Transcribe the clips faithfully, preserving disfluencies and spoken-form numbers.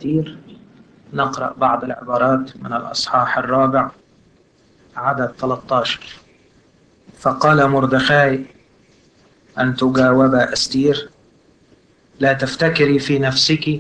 أستير. نقرأ بعض العبارات من الأصحاح الرابع عدد ثلاثة عشر. فقال مردخاي أن تجاوب أستير: لا تفتكري في نفسك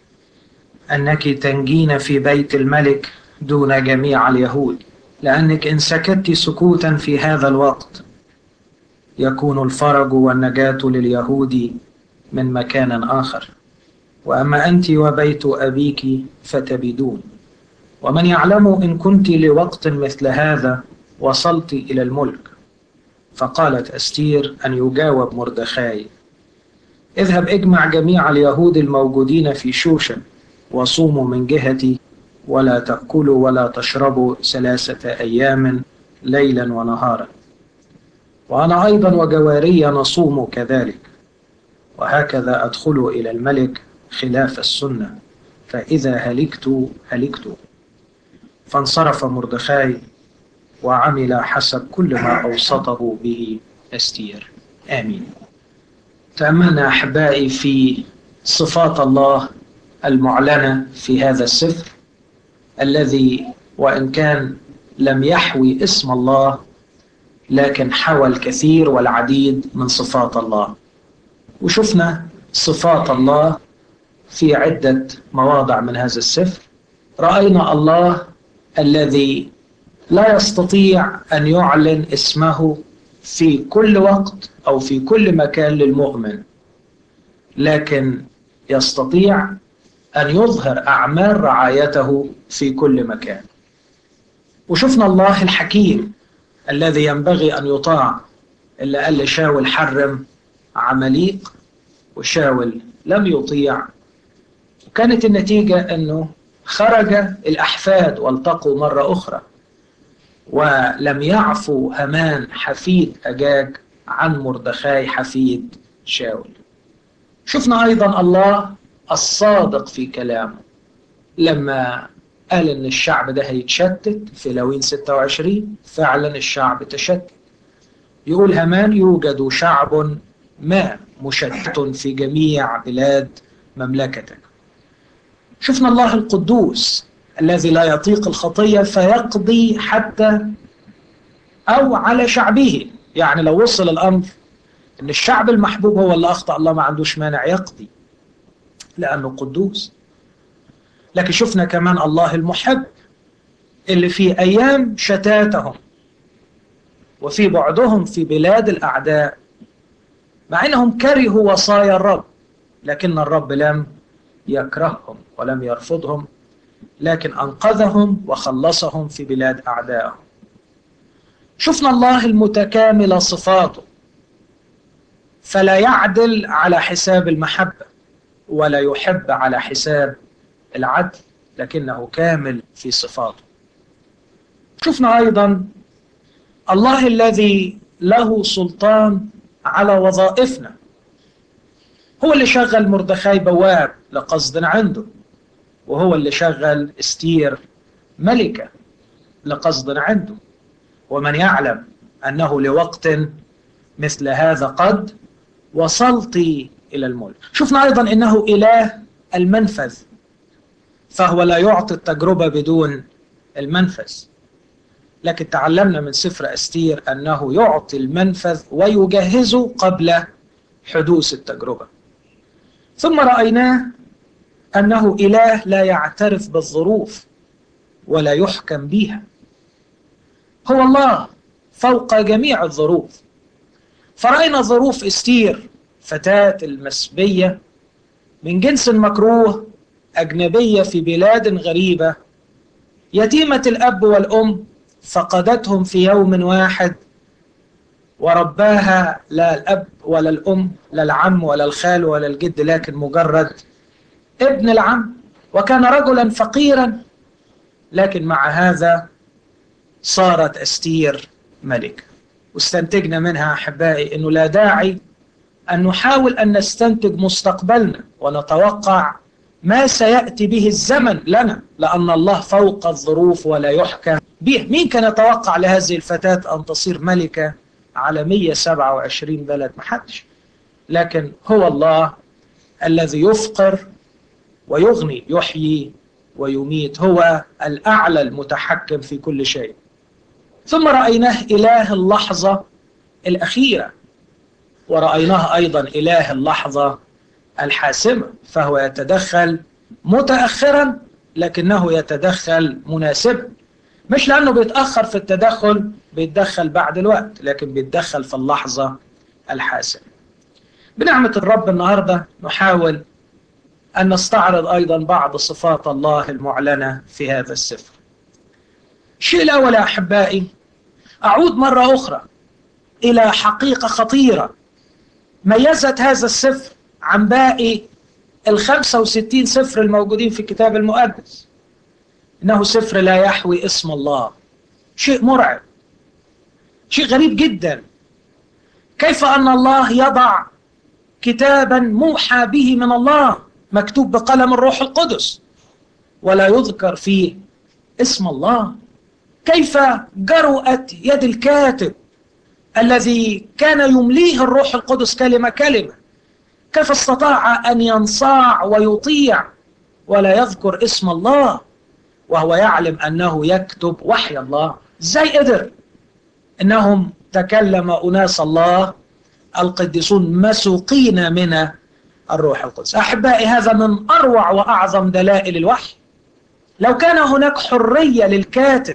أنك تنجين في بيت الملك دون جميع اليهود، لأنك إن سكت سكوتا في هذا الوقت يكون الفرج والنجاة لليهود من مكان آخر، وأما أنت وبيت أبيك فتبدون. ومن يعلم إن كنت لوقت مثل هذا وصلت إلى الملك. فقالت أستير أن يجاوب مردخاي: اذهب اجمع جميع اليهود الموجودين في شوشن وصوموا من جهتي، ولا تأكلوا ولا تشربوا ثلاثة أيام ليلا ونهارا، وأنا أيضا وجواري نصوم كذلك، وهكذا أدخل إلى الملك خلاف السنة، فإذا هلكت هلكت. فانصرف مردخاي وعمل حسب كل ما أوصته به أستير. آمين. تأملنا أحبائي في صفات الله المعلنة في هذا السفر الذي وإن كان لم يحوي اسم الله لكن حوى الكثير والعديد من صفات الله. وشفنا صفات الله في عدة مواضع من هذا السفر. رأينا الله الذي لا يستطيع أن يعلن اسمه في كل وقت أو في كل مكان للمؤمن، لكن يستطيع أن يظهر أعمال رعايته في كل مكان. وشفنا الله الحكيم الذي ينبغي أن يطاع، اللي قال لشاول حرم عمليق وشاول لم يطيع، وكانت النتيجة أنه خرج الأحفاد والتقوا مرة أخرى، ولم يعفو هامان حفيد أجاج عن مردخاي حفيد شاول. شفنا أيضا الله الصادق في كلامه لما قال إن الشعب ده هيتشتت في لاوين ستة وعشرين، فعلا الشعب تشتت. يقول هامان: يوجد شعب ما مشتت في جميع بلاد مملكتك. شفنا الله القدوس الذي لا يطيق الخطية فيقضي حتى أو على شعبه، يعني لو وصل الأمر إن الشعب المحبوب هو اللي أخطأ، الله ما عندوش مانع يقضي لأنه قدوس. لكن شفنا كمان الله المحب اللي في أيام شتاتهم وفي بعدهم في بلاد الأعداء، مع أنهم كرهوا وصايا الرب، لكن الرب لم يكرههم ولم يرفضهم، لكن أنقذهم وخلصهم في بلاد أعدائهم. شفنا الله المتكامل صفاته، فلا يعدل على حساب المحبة ولا يحب على حساب العدل، لكنه كامل في صفاته. شفنا أيضا الله الذي له سلطان على وظائفنا، هو اللي شغل مردخاي بواب لقصد عنده، وهو اللي شغل استير ملكة لقصد عنده. ومن يعلم أنه لوقت مثل هذا قد وصلت إلى الملك. شفنا أيضا أنه إله المنفذ، فهو لا يعطي التجربة بدون المنفذ، لكن تعلمنا من سفر أستير أنه يعطي المنفذ ويجهزه قبل حدوث التجربة. ثم رأيناه أنه إله لا يعترف بالظروف ولا يحكم بها، هو الله فوق جميع الظروف. فرأينا ظروف أستير، فتاة المسبية من جنس مكروه، أجنبية في بلاد غريبة، يتيمة الأب والأم، فقدتهم في يوم واحد، ورباها لا الأب ولا الأم لا العم ولا الخال ولا الجد، لكن مجرد ابن العم، وكان رجلا فقيرا، لكن مع هذا صارت أستير ملك. واستنتجنا منها أحبائي أنه لا داعي أن نحاول أن نستنتج مستقبلنا ونتوقع ما سيأتي به الزمن لنا، لأن الله فوق الظروف ولا يحكم به. مين كان يتوقع لهذه الفتاة أن تصير ملكة على مئة وسبعة وعشرين بلد؟ محدش. لكن هو الله الذي يفقر ويغني، يحيي ويميت، هو الأعلى المتحكم في كل شيء. ثم رأيناه إله اللحظة الأخيرة، ورأيناه أيضا إله اللحظة الحاسمة، فهو يتدخل متأخرا لكنه يتدخل مناسبا، مش لأنه بيتأخر في التدخل بيتدخل بعد الوقت، لكن بيتدخل في اللحظة الحاسمة. بنعمة الرب النهاردة نحاول أن نستعرض أيضا بعض صفات الله المعلنة في هذا السفر. الشيء الأول يا أحبائي، أعود مرة أخرى إلى حقيقة خطيرة ميزت هذا السفر عن باقي الخمسة وستين سفر الموجودين في الكتاب المقدس، إنه سفر لا يحوي اسم الله. شيء مرعب، شيء غريب جدا، كيف أن الله يضع كتابا موحى به من الله مكتوب بقلم الروح القدس ولا يذكر فيه اسم الله. كيف جرؤت يد الكاتب الذي كان يمليه الروح القدس كلمة كلمة، كيف استطاع أن ينصاع ويطيع ولا يذكر اسم الله وهو يعلم أنه يكتب وحي الله؟ ازاي قدر؟ إنهم تكلم أناس الله القديسون مسوقين من الروح القدس. أحبائي، هذا من أروع وأعظم دلائل الوحي. لو كان هناك حرية للكاتب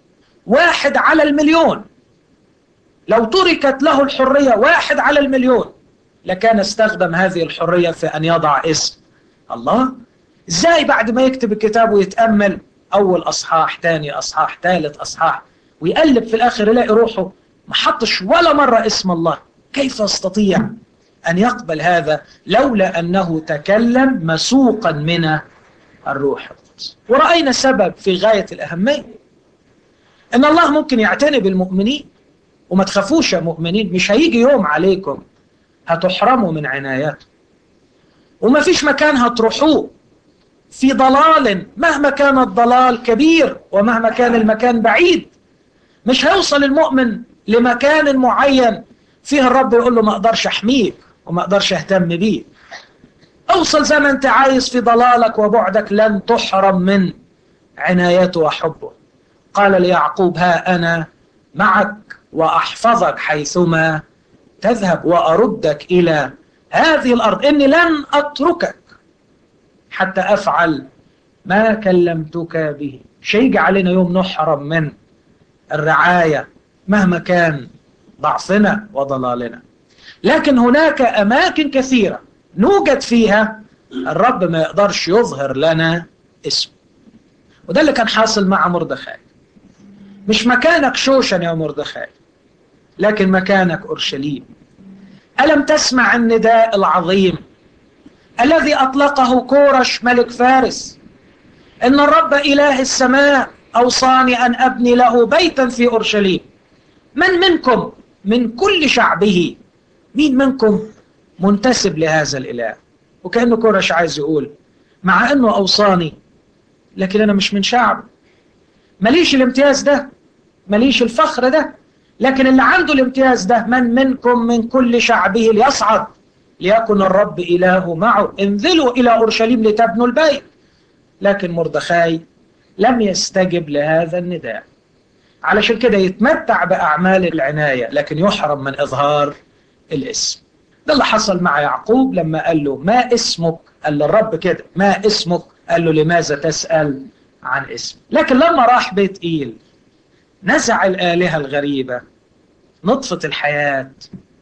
واحد على المليون، لو تركت له الحرية واحد على المليون، لكان استخدم هذه الحرية في أن يضع اسم الله. ازاي بعد ما يكتب الكتاب ويتأمل أول أصحاح، تاني أصحاح، ثالث أصحاح، ويقلب في الآخر يلاقي روحه ما حطش ولا مرة اسم الله؟ كيف يستطيع أن يقبل هذا لولا أنه تكلم مسوقا من الروح القدس؟ ورأينا سبب في غاية الأهمية، إن الله ممكن يعتني بالمؤمنين، وما تخافوش يا مؤمنين، مش هيجي يوم عليكم هتحرموا من عنايته، وما فيش مكان هتروحوه في ضلال مهما كان الضلال كبير ومهما كان المكان بعيد. مش هيوصل المؤمن لمكان معين فيه الرب يقول له ما اقدرش احميك وما اقدرش اهتم بيك. اوصل زي ما انت عايز في ضلالك وبعدك، لن تحرم من عنايته وحبه. قال ليعقوب ها انا معك واحفظك حيثما تذهب واردك الى هذه الارض، اني لن اتركك حتى افعل ما كلمتك به. مش هيجي علينا يوم نحرم من الرعاية مهما كان ضعفنا وضلالنا، لكن هناك أماكن كثيرة نوجد فيها الرب ما يقدرش يظهر لنا اسمه. وده اللي كان حاصل مع مردخاي. مش مكانك شوشن يا مردخاي، لكن مكانك أورشليم. ألم تسمع النداء العظيم الذي أطلقه كورش ملك فارس، إن الرب إله السماء أوصاني أن أبني له بيتا في أورشليم؟ من منكم من كل شعبه، مين منكم منتسب لهذا الإله؟ وكأنه كورش عايز يقول مع أنه أوصاني لكن أنا مش من شعب، ماليش الامتياز ده، ماليش الفخر ده، لكن اللي عنده الامتياز ده من منكم من كل شعبه ليصعد ليكن الرب إله معه، انزلوا إلى أورشليم لتبنوا البيت. لكن مردخاي لم يستجب لهذا النداء، علشان كده يتمتع بأعمال العناية لكن يحرم من إظهار الاسم. ده اللي حصل مع يعقوب لما قال له ما اسمك؟ قال للرب كده ما اسمك؟ قال له لماذا تسأل عن اسم؟ لكن لما راح بيت إيل نزع الآلهة الغريبة، نطفة الحياة،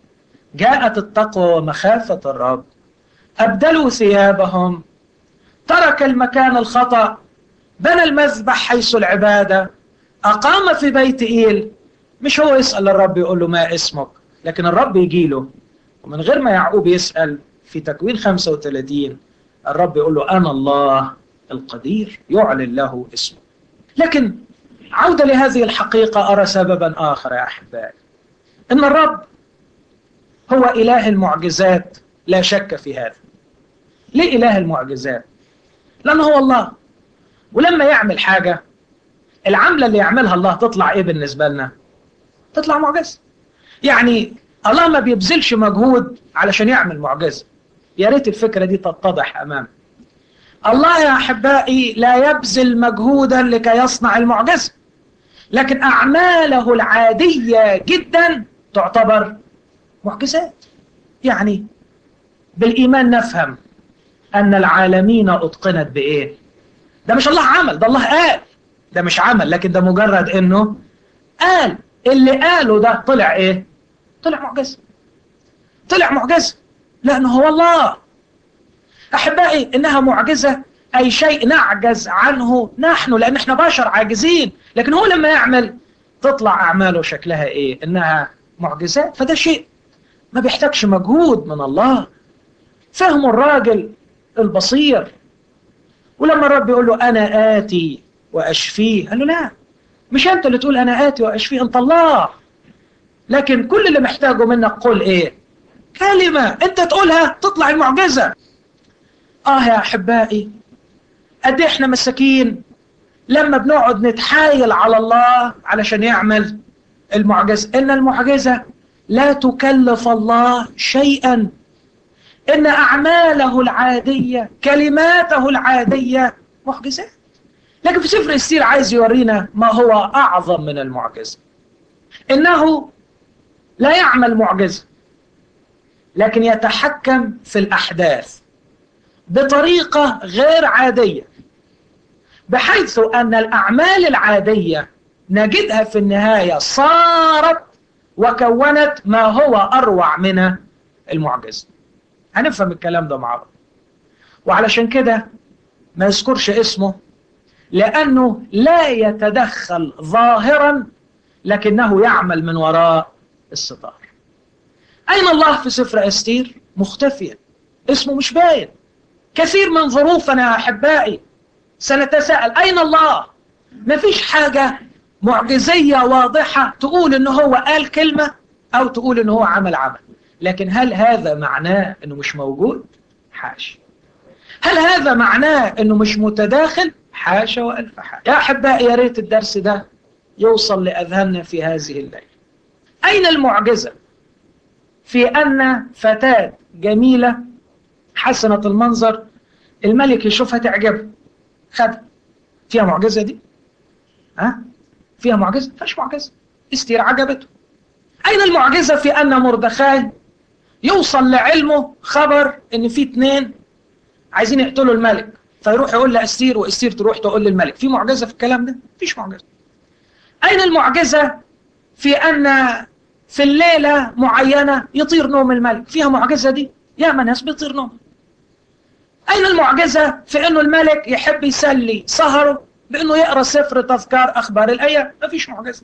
جاءت التقوى ومخافة الرب، أبدلوا ثيابهم، ترك المكان الخطأ، بنى المذبح حيث العبادة، أقام في بيت إيل. مش هو يسأل الرب يقول له ما اسمك، لكن الرب يجي له ومن غير ما يعقوب يسأل في تكوين خمسة وثلاثين الرب يقول له أنا الله القدير، يعلن له اسمه. لكن عودة لهذه الحقيقة أرى سببا آخر يا أحبائي، إن الرب هو إله المعجزات لا شك في هذا. ليه إله المعجزات؟ لأنه هو الله، ولما يعمل حاجة العملة اللي يعملها الله تطلع إيه بالنسبة لنا؟ تطلع معجزة. يعني الله ما بيبذلش مجهود علشان يعمل معجزة. يا ريت الفكرة دي تتضح أمامنا. الله يا أحبائي لا يبذل مجهودا لكي يصنع المعجزة، لكن أعماله العادية جدا تعتبر معجزات. يعني بالإيمان نفهم أن العالمين أتقنت بإيه؟ ده مش الله عمل، ده الله قال. ده مش عمل، لكن ده مجرد إنه قال. اللي قاله ده طلع إيه؟ طلع معجزة. طلع معجزة لأنه هو الله. أحبائي، إنها معجزة أي شيء نعجز عنه نحن، لأن إحنا بشر عاجزين، لكن هو لما يعمل تطلع أعماله شكلها إيه؟ إنها معجزات. فده شيء ما بيحتاجش مجهود من الله. فهم الراجل البصير. ولما الرب يقول له أنا آتي وأشفيه، قال له لا، مش أنت اللي تقول أنا آتي وأشفيه، أنت الله. لكن كل اللي محتاجه منك قول إيه؟ كلمة أنت تقولها تطلع المعجزة. آه يا أحبائي، قد إحنا مساكين لما بنقعد نتحايل على الله علشان يعمل المعجزة. إن المعجزة لا تكلف الله شيئا، إن أعماله العادية كلماته العادية معجزات. لكن في سفر استير عايز يورينا ما هو أعظم من المعجزة. إنه لا يعمل معجزة، لكن يتحكم في الأحداث بطريقة غير عادية، بحيث أن الأعمال العادية نجدها في النهاية صارت وكونت ما هو أروع من المعجزة. هنفهم الكلام ده مع بعض. وعلشان كده ما يذكرش اسمه، لأنه لا يتدخل ظاهرا، لكنه يعمل من وراء الستار. أين الله في سفر استير؟ مختفيا، اسمه مش باين. كثير من ظروفنا يا أحبائي سنتساءل أين الله؟ ما فيش حاجة معجزية واضحة تقول إنه هو قال كلمة أو تقول إنه هو عمل عمل. لكن هل هذا معناه إنه مش موجود؟ حاشا. هل هذا معناه إنه مش متداخل؟ حاشا وألف حاشا. يا أحبائي، يا ريت الدرس ده يوصل لأذهاننا في هذه الليلة. أين المعجزة في أن فتاة جميلة حسنة المنظر الملك يشوفها تعجبه خدها؟ فيها معجزة دي؟ ها؟ فيها معجزة؟ فيش معجزة. استير عجبته. أين المعجزة في أن مردخاي يوصل لعلمه خبر إن في اتنين عايزين يقتلوا الملك، فيروح يقول لأستير وأستير تروح تقول للملك؟ في معجزة في الكلام ده؟ فيش معجزة. أين المعجزة في أن في الليلة معينة يطير نوم الملك؟ فيها معجزة دي؟ يا من ناس بيطير نوم. أين المعجزة في أنه الملك يحب يسلي سهره بأنه يقرأ سفر تذكار أخبار الأيام؟ ما فيش معجزة.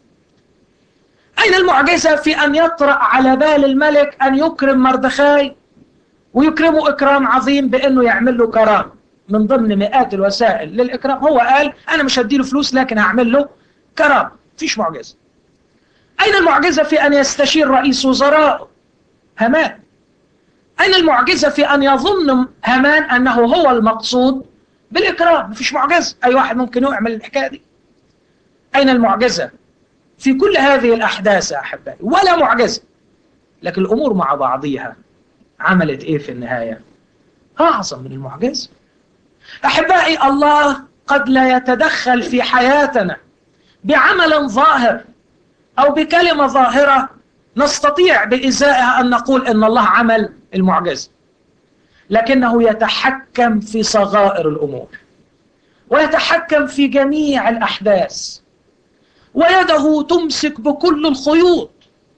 أين المعجزة في أن يطرأ على بال الملك أن يكرم مردخاي ويكرمه إكرام عظيم بأنه يعمل له كرامة من ضمن مئات الوسائل للإكرام؟ هو قال أنا مش هديله فلوس لكن هعمل له كرامة. فيش معجزة. أين المعجزة في أن يستشير رئيس وزراء هامان؟ أين المعجزة في أن يظن هامان أنه هو المقصود بالإكرام؟ مفيش معجزة. أي واحد ممكن يعمل الحكاية دي. أين المعجزة في كل هذه الأحداث يا أحبائي؟ ولا معجزة. لكن الأمور مع بعضيها عملت إيه في النهاية؟ أعظم من المعجزة. أحبائي، الله قد لا يتدخل في حياتنا بعمل ظاهر أو بكلمة ظاهرة نستطيع بإزائها أن نقول إن الله عمل المعجزة، لكنه يتحكم في صغائر الأمور ويتحكم في جميع الأحداث، ويده تمسك بكل الخيوط،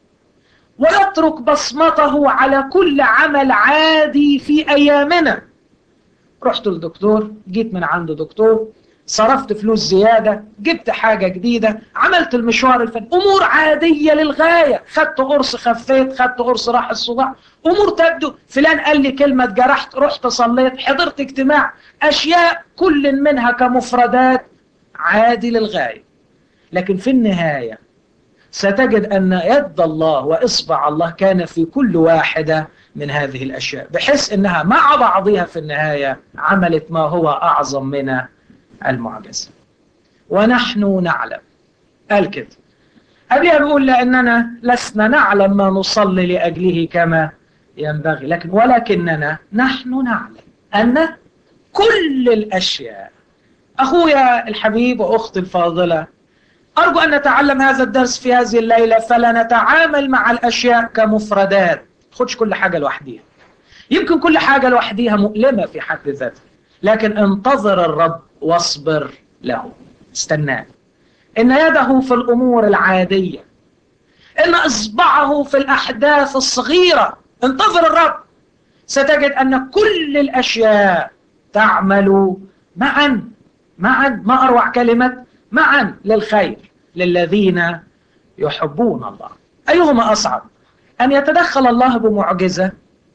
ويترك بصمته على كل عمل عادي في أيامنا. رحت للدكتور، جيت من عند دكتور، صرفت فلوس زيادة، جبت حاجة جديدة، عملت المشوار الفني، أمور عادية للغاية. خدت قرص خفيت، خدت قرص راح الصداع، أمور تبدو. فلان قال لي كلمة جرحت، رحت صليت، حضرت اجتماع. أشياء كل منها كمفردات عادي للغاية، لكن في النهاية ستجد أن يد الله وإصبع الله كان في كل واحدة من هذه الأشياء، بحيث أنها مع بعضها في النهاية عملت ما هو أعظم من المعجزة. ونحن نعلم، قال كده قبلها بيقول لأننا لسنا نعلم ما نصلي لأجله كما ينبغي، لكن ولكننا نحن نعلم أن كل الأشياء. أخويا الحبيب وأختي الفاضلة، أرجو أن نتعلم هذا الدرس في هذه الليلة، فلا نتعامل مع الأشياء كمفردات. خدش كل حاجة لوحديها. يمكن كل حاجة لوحديها مؤلمة في حد ذاتها، لكن انتظر الرب واصبر له، استناه. إن يده في الأمور العادية، إن إصبعه في الأحداث الصغيرة. انتظر الرب، ستجد أن كل الأشياء تعمل معا معا. ما أروع كلمة معا للخير للذين يحبون الله. أيهما أصعب، أن يتدخل الله بمعجزة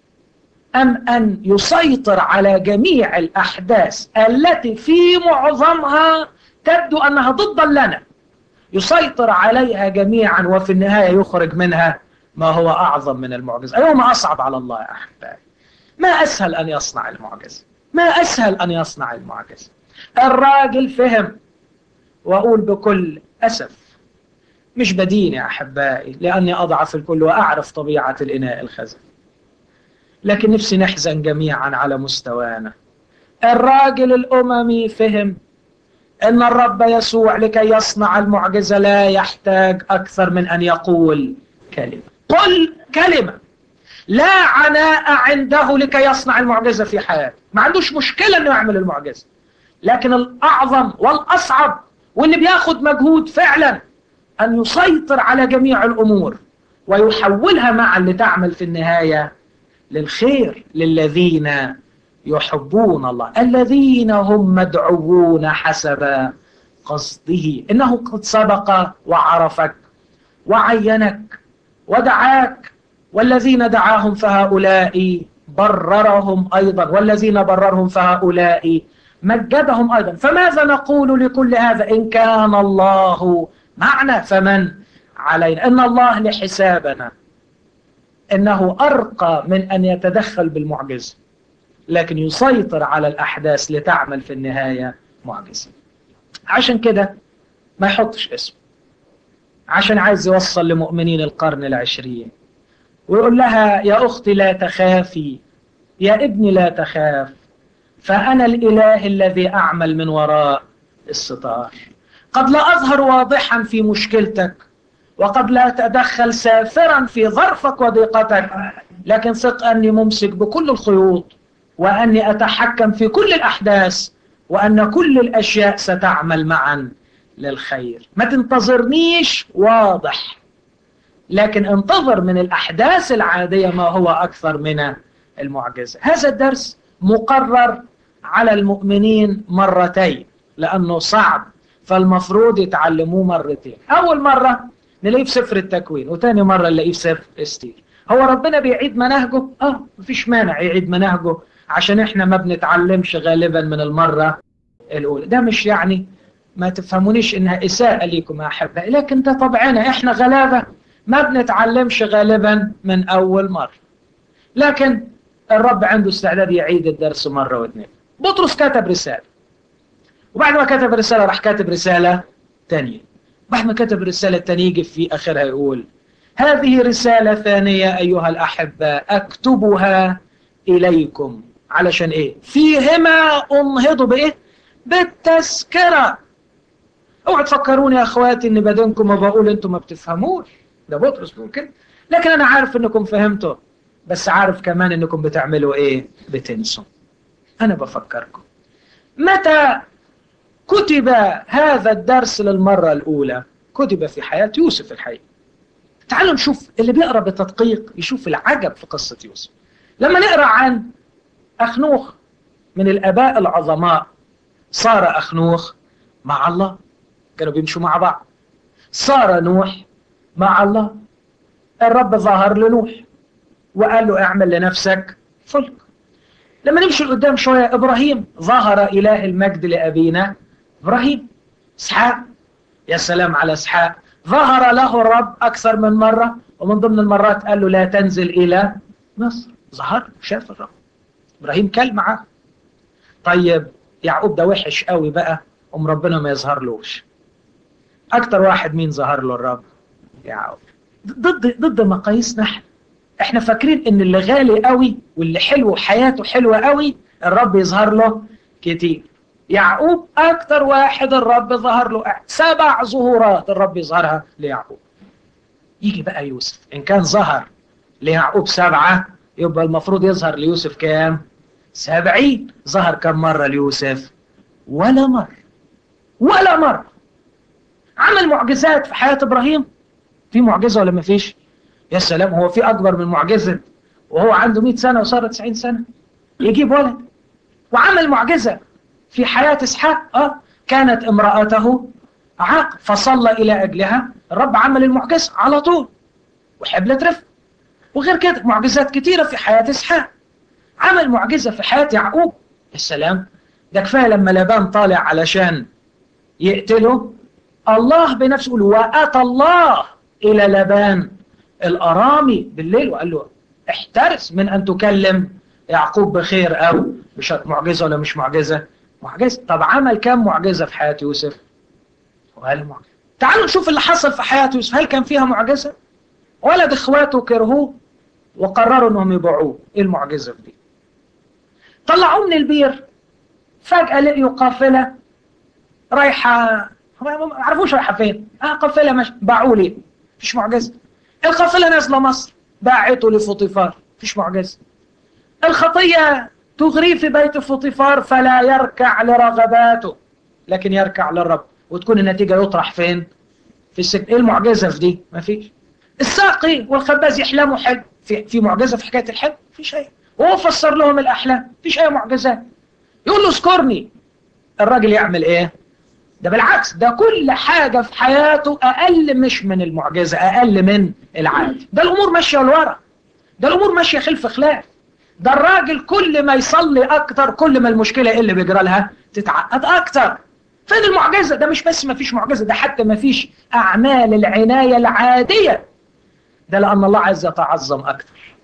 أم أن يسيطر على جميع الأحداث التي في معظمها تبدو أنها ضدا لنا، يسيطر عليها جميعا وفي النهاية يخرج منها ما هو أعظم من المعجزة؟ أيهما أصعب على الله يا أحبائي؟ ما أسهل أن يصنع المعجزة، ما أسهل أن يصنع المعجزة. الراجل فهم، وأقول بكل أسف مش بدين يا أحبائي لأني أضعف الكل وأعرف طبيعة الإناء الخزن، لكن نفسي نحزن جميعا على مستوانا. الراجل الأممي فهم أن الرب يسوع لكي يصنع المعجزة لا يحتاج أكثر من أن يقول كلمة. قل كلمة. لا عناء عنده لكي يصنع المعجزة في حياته، ما عندوش مشكلة أنه يعمل المعجزة، لكن الأعظم والأصعب واللي بياخد مجهود فعلا أن يسيطر على جميع الأمور ويحولها معا لتعمل في النهاية للخير للذين يحبون الله، الذين هم مدعوون حسب قصده. إنه قد سبق وعرفك وعينك ودعاك، والذين دعاهم فهؤلاء بررهم أيضا، والذين بررهم فهؤلاء مجدهم أيضا. فماذا نقول لكل هذا؟ إن كان الله معنا فمن علينا. إن الله لحسابنا، إنه أرقى من أن يتدخل بالمعجزة، لكن يسيطر على الأحداث لتعمل في النهاية معجزة. عشان كده ما يحطش اسمه، عشان عايز يوصل لمؤمنين القرن العشرين ويقول لها يا أختي لا تخافي، يا ابني لا تخاف، فأنا الإله الذي أعمل من وراء الستار. قد لا أظهر واضحا في مشكلتك، وقد لا أتدخل سافرا في ظرفك وضيقتك، لكن ثق أني ممسك بكل الخيوط، وأني أتحكم في كل الأحداث، وأن كل الأشياء ستعمل معا للخير. ما تنتظرنيش واضح، لكن انتظر من الأحداث العادية ما هو أكثر من المعجزة. هذا الدرس مقرر على المؤمنين مرتين لأنه صعب، فالمفروض يتعلموه مرتين. أول مرة نلاقيه في سفر التكوين، وتاني مرة نلاقيه في سفر استير. هو ربنا بيعيد مناهجه؟ آه مفيش مانع يعيد مناهجه، عشان احنا ما بنتعلمش غالبا من المرة الأولى. ده مش يعني ما تفهمونيش إنها إساءة ليكم يا أحبائي، لكن ده طبعنا، احنا غلابة ما بنتعلمش غالبا من أول مرة، لكن الرب عنده استعداد يعيد الدرس مرة واثنين. بطرس كتب رسالة، وبعد ما كتب رسالة راح كاتب رسالة تانية، بعد ما كتب الرسالة التانية يجي في آخرها يقول هذه رسالة ثانية أيها الأحباء أكتبها إليكم. علشان إيه؟ فيهما أنهضوا بإيه؟ بالتذكرة. اوعوا تفكروني يا أخواتي إن بدونكم ما بقول أنتم ما بتفهموش، ده بطرس ممكن، لكن أنا عارف إنكم فهمتوا، بس عارف كمان إنكم بتعملوا إيه؟ بتنسوا. أنا بفكركم متى كتب هذا الدرس للمرة الأولى؟ كتب في حياة يوسف الحقيقة. تعالوا نشوف، اللي بيقرأ بتدقيق يشوف العجب في قصة يوسف. لما نقرأ عن أخنوخ من الآباء العظماء، صار أخنوخ مع الله، كانوا بيمشوا مع بعض. صار نوح مع الله، الرب ظهر لنوح وقال له اعمل لنفسك فلك. لما نمشي لقدام شوية، إبراهيم ظهر إله المجد لأبينا إبراهيم. إسحاق، يا سلام على إسحاق، ظهر له الرب أكثر من مرة، ومن ضمن المرات قال له لا تنزل إلى مصر. ظهر، شاف الرب. إبراهيم كل معاه. طيب يعقوب ده وحش قوي بقى، أم ربنا ما يظهر لوش. أكتر واحد مين ظهر له الرب؟ يعقوب. ضد ضد مقاييسنا احنا. احنا فاكرين ان اللي غالي قوي واللي حلو حياته حلوة قوي الرب يظهر له كتير. يعقوب أكتر واحد الرب ظهر له، سبع ظهورات الرب يظهرها ليعقوب. يجي بقى يوسف، إن كان ظهر ليعقوب سبعة يبقى المفروض يظهر ليوسف كام؟ سبعين. ظهر كم مرة ليوسف؟ ولا مرة، ولا مرة. عمل معجزات في حياة إبراهيم، في معجزة ولا ما فيش؟ يا سلام، هو في أكبر من معجزة وهو عنده مئة سنة وصار تسعين سنة يجيب ولد؟ وعمل معجزة في حياة إسحاق، آه كانت امرأته عاق فصلى إلى أجلها، الرب عمل المعجزة على طول وحبلت رفق. وغير كده معجزات كتيرة في حياة إسحاق. عمل معجزة في حياة يعقوب. السلام، ده كفاية لما لابان طالع علشان يقتله، الله بنفسه يقول وأتى الله إلى لابان الأرامي بالليل وقال له احترس من أن تكلم يعقوب بخير أو بشر. معجزة ولا مش معجزة؟ معجزة. طب عمل كم معجزة في حياة يوسف؟ وقال معجزة. تعالوا نشوف اللي حصل في حياة يوسف، هل كان فيها معجزة؟ ولد إخواته كرهوه وقرروا أنهم يبيعوه. إيه المعجزة في دي؟ طلعوه من البير، فجأة لقيوا قافلة رايحة، ما عرفوش رايحة فين. اه قافلة مش باعوه ليه؟ مفيش معجزة. القافلة نازلة مصر، باعته لفوطيفار، مفيش معجزة. الخطية تغري في بيت فوطيفار فلا يركع لرغباته لكن يركع للرب، وتكون النتيجة يطرح فين؟ في السجن. ايه المعجزة في دي؟ مفيش. الساقي والخباز يحلموا حلم، في في معجزة في حكاية الحلم؟ مفيش أي. وهو فسر لهم الأحلام، مفيش أي معجزات. يقول له اذكرني، الراجل يعمل ايه؟ ده بالعكس، ده كل حاجة في حياته أقل مش من المعجزة، أقل من العادي. ده الأمور ماشية لورا، ده الأمور ماشية خلف خلاف. ده الراجل كل ما يصلي أكتر كل ما المشكلة اللي بيجرى لها تتعقد أكتر. فين المعجزة؟ ده مش بس ما فيش معجزة، ده حتى ما فيش أعمال العناية العادية. ده لأن الله عايز يتعظم أكتر،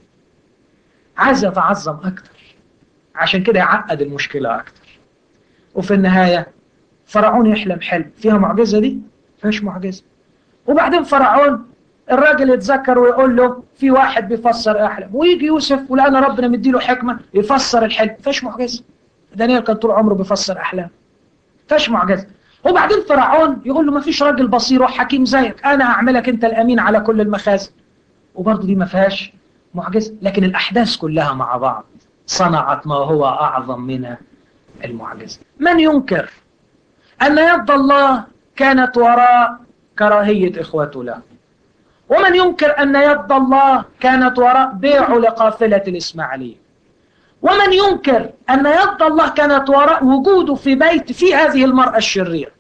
عايز يتعظم أكتر، عشان كده يعقد المشكلة أكتر. وفي النهاية فرعون يحلم حلم، فيها معجزة دي؟ فيش معجزة. وبعدين فرعون الراجل يتذكر ويقول له في واحد بيفسر أحلام، ويجي يوسف ولأن ربنا مديله حكمة يفسر الحلم، فيش معجزة. دانيال كان طول عمره بيفسر أحلام، فيش معجزة. وبعدين فرعون يقول له ما فيش راجل بصير وحكيم زيك، أنا أعملك أنت الأمين على كل المخازن، وبرضه دي ما فيهاش معجزة. لكن الأحداث كلها مع بعض صنعت ما هو أعظم من المعجزة. من ينكر أن يد الله كانت وراء كراهية إخوته له؟ ومن ينكر أن يد الله كانت وراء بيعه لقافلة الإسماعيلية؟ ومن ينكر أن يد الله كانت وراء وجوده في بيت في هذه المرأة الشريرة؟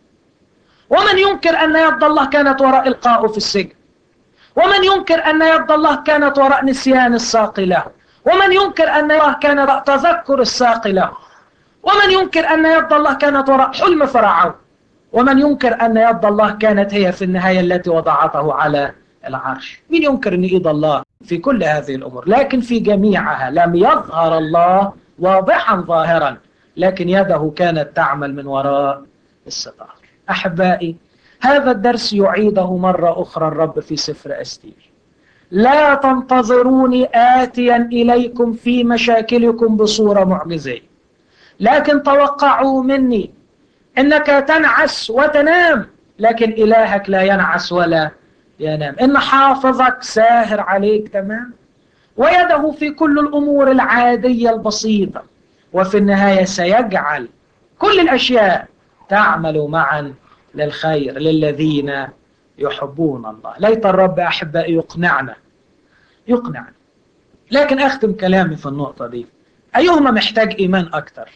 ومن ينكر أن يد الله كانت وراء إلقائه في السجن؟ ومن ينكر أن يد الله كانت وراء نسيان الساقي له؟ ومن ينكر أن الله كان وراء تذكر الساقي له؟ ومن ينكر أن يد الله كانت وراء حلم فرعون؟ ومن ينكر أن يد الله كانت هي في النهاية التي وضعته على العرش؟ مين ينكر أن يد الله في كل هذه الأمور؟ لكن في جميعها لم يظهر الله واضحا ظاهرا، لكن يده كانت تعمل من وراء الستار. أحبائي، هذا الدرس يعيده مرة أخرى الرب في سفر أستير. لا تنتظروني آتيا إليكم في مشاكلكم بصورة معجزية، لكن توقعوا مني إنك تنعس وتنام، لكن إلهك لا ينعس ولا ينام. إن حافظك ساهر عليك تمام، ويده في كل الأمور العادية البسيطة، وفي النهاية سيجعل كل الأشياء تعمل معا للخير للذين يحبون الله. ليت الرب أحبائي يقنعنا يقنعنا. لكن أختم كلامي في النقطة دي، أيهما محتاج إيمان أكتر؟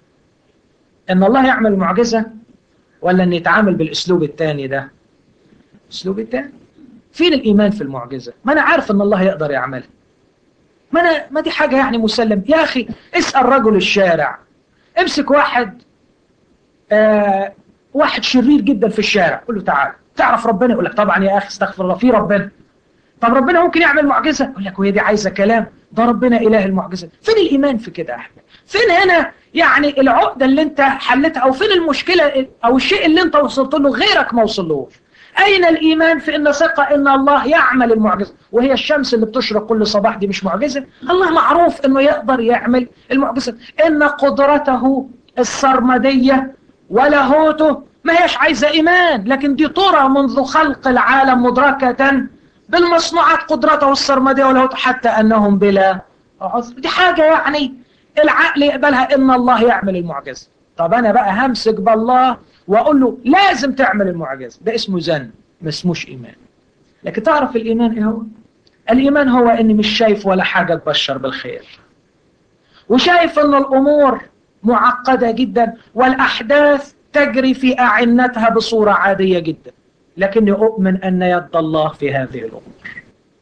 إن الله يعمل معجزة ولا أن يتعامل بالأسلوب الثاني ده؟ الأسلوب الثاني. فين الإيمان في المعجزة؟ ما أنا عارف أن الله يقدر يعملها، ما أنا ما دي حاجة يعني مسلم. يا أخي اسأل رجل الشارع، امسك واحد آه واحد شرير جدا في الشارع، قل له تعال تعرف ربنا؟ يقول لك طبعا يا أخي استغفر الله، في ربنا. طب ربنا ممكن يعمل معجزة؟ يقول لك وهي دي عايزة كلام؟ ده ربنا إله المعجزة. فين الإيمان في كده يا أحمد؟ فين هنا يعني العقدة اللي انت حلتها، أو فين المشكلة أو الشيء اللي انت وصلت له غيرك ما وصلهوش؟ أين الإيمان في أن ثقة أن الله يعمل المعجزة؟ وهي الشمس اللي بتشرق كل صباح دي مش معجزة؟ الله معروف أنه يقدر يعمل المعجزة، إن قدرته السرمدية ولاهوته ما هيش عايزة إيمان، لكن دي ترى منذ خلق العالم مدركة بالمصنوعات قدرته السرمدية ولاهوته حتى أنهم بلا عذر. دي حاجة يعني العقل يقبلها إن الله يعمل المعجزة. طب أنا بقى همسك بالله وأقول له لازم تعمل المعجزة، ده اسمه زن ما اسموش إيمان. لكن تعرف الإيمان إيه هو؟ الإيمان هو إني مش شايف ولا حاجة تبشر بالخير، وشايف إن الأمور معقدة جدا والأحداث تجري في أعنتها بصورة عادية جدا، لكني أؤمن أن يد الله في هذه الأمور.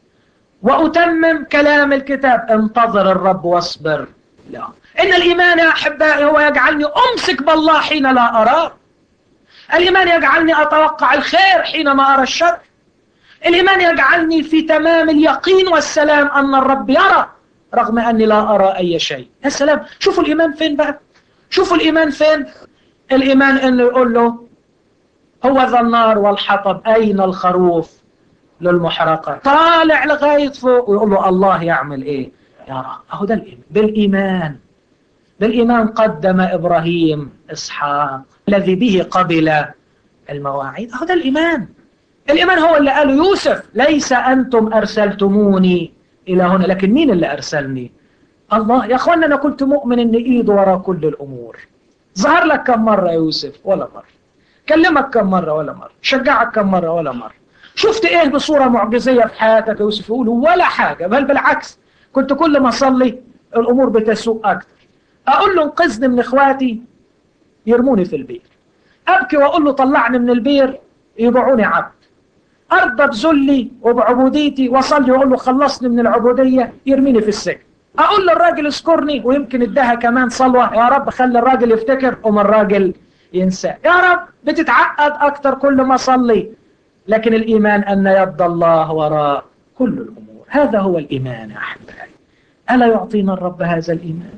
وأتمم كلام الكتاب: انتظر الرب واصبر له. إن الإيمان يا أحبائي هو يجعلني أمسك بالله حين لا أراه. الإيمان يجعلني أتوقع الخير حينما أرى الشر. الإيمان يجعلني في تمام اليقين والسلام أن الرب يرى رغم أني لا أرى أي شيء. يا سلام، شوفوا الإيمان فين بقى، شوفوا الإيمان فين. الإيمان أنه يقول له: هو ذا النار والحطب، أين الخروف للمحرقة؟ طالع لغاية فوق ويقول له الله يعمل إيه؟ يرى. أهو ده الإيمان. بالإيمان بالإيمان قدم إبراهيم إسحاق الذي به قبل المواعيد. أهو ده الإيمان. الإيمان هو اللي قاله يوسف: ليس أنتم أرسلتموني إلى هنا، لكن مين اللي أرسلني؟ الله. يا أخوانا، أنا كنت مؤمن أن إيده وراء كل الأمور. ظهر لك كم مرة يوسف؟ ولا مرة. كلمك كم مرة؟ ولا مرة. شجعك كم مرة؟ ولا مرة. شفت إيه بصورة معجزية في حياتك يا يوسف؟ يقولوا ولا حاجة، بل بالعكس، كنت كل ما أصلي الأمور بتسوء أكتر. أقول له انقذني من إخواتي يرموني في البير، أبكي وأقول له طلعني من البير يبيعوني عبد، أرضى بذلي وبعبوديتي وأصلي وأقول له خلصني من العبودية يرميني في السجن. أقول للراجل اذكرني ويمكن ادها كمان صلوة: يا رب خلي الراجل يفتكر وما الراجل ينسى. يا رب بتتعقد أكتر كل ما أصلي. لكن الإيمان أن يد الله وراء كل الأمور. هذا هو الإيمان يا أحبائي. ألا يعطينا الرب هذا الإيمان؟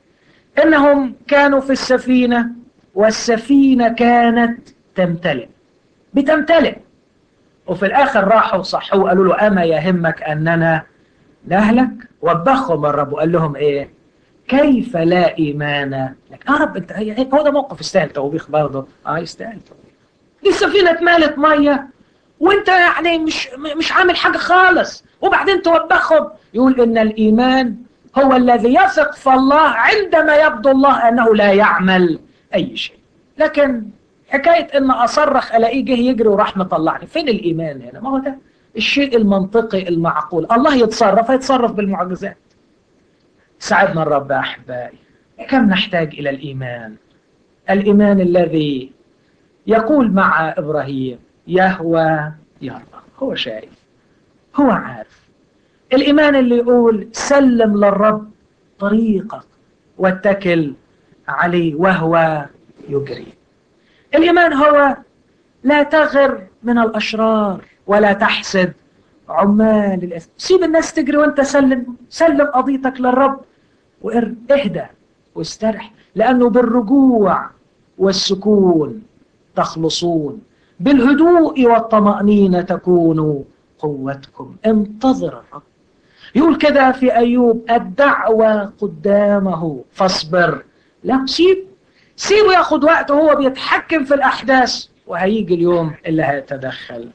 إنهم كانوا في السفينة والسفينة كانت تمتلئ بتمتلئ، وفي الآخر راحوا صحوا وقالوا له: أما يهمك أننا نهلك؟ وبخهم الرب وقال لهم إيه؟ كيف لا إيمان لك؟ آه رب، انت هو ده موقف يستاهل توبيخ برضه. اه يستاهل توبيخ. دي السفينة اتمالت مية وانت يعني مش مش عامل حاجة خالص، وبعدين توبخهم. يقول إن الإيمان هو الذي يثق في الله عندما يبدو الله أنه لا يعمل أي شيء. لكن حكاية إن أصرخ ألاقيه جه يجري وراح مطلعني، فين الإيمان هنا؟ ما هو ده الشيء المنطقي المعقول. الله يتصرف، يتصرف بالمعجزات. ساعدنا الرب يا أحبائي. كم نحتاج إلى الإيمان، الإيمان الذي يقول مع إبراهيم: يهوى يرى. هو شايف، هو عارف. الإيمان اللي يقول: سلم للرب طريقك واتكل عليه وهو يجري. الإيمان هو: لا تغر من الأشرار ولا تحسد عمال الإثم. سيب الناس تجري وانت سلم سلم قضيتك للرب واهدى واسترح، لأنه بالرجوع والسكون تخلصون، بالهدوء والطمأنينة تكون قوتكم. انتظر الرب. يقول كده في أيوب: الدعوة قدامه فاصبر لا. سيب سيبه ياخد وقته، هو بيتحكم في الأحداث وهيجي اليوم اللي هيتدخل.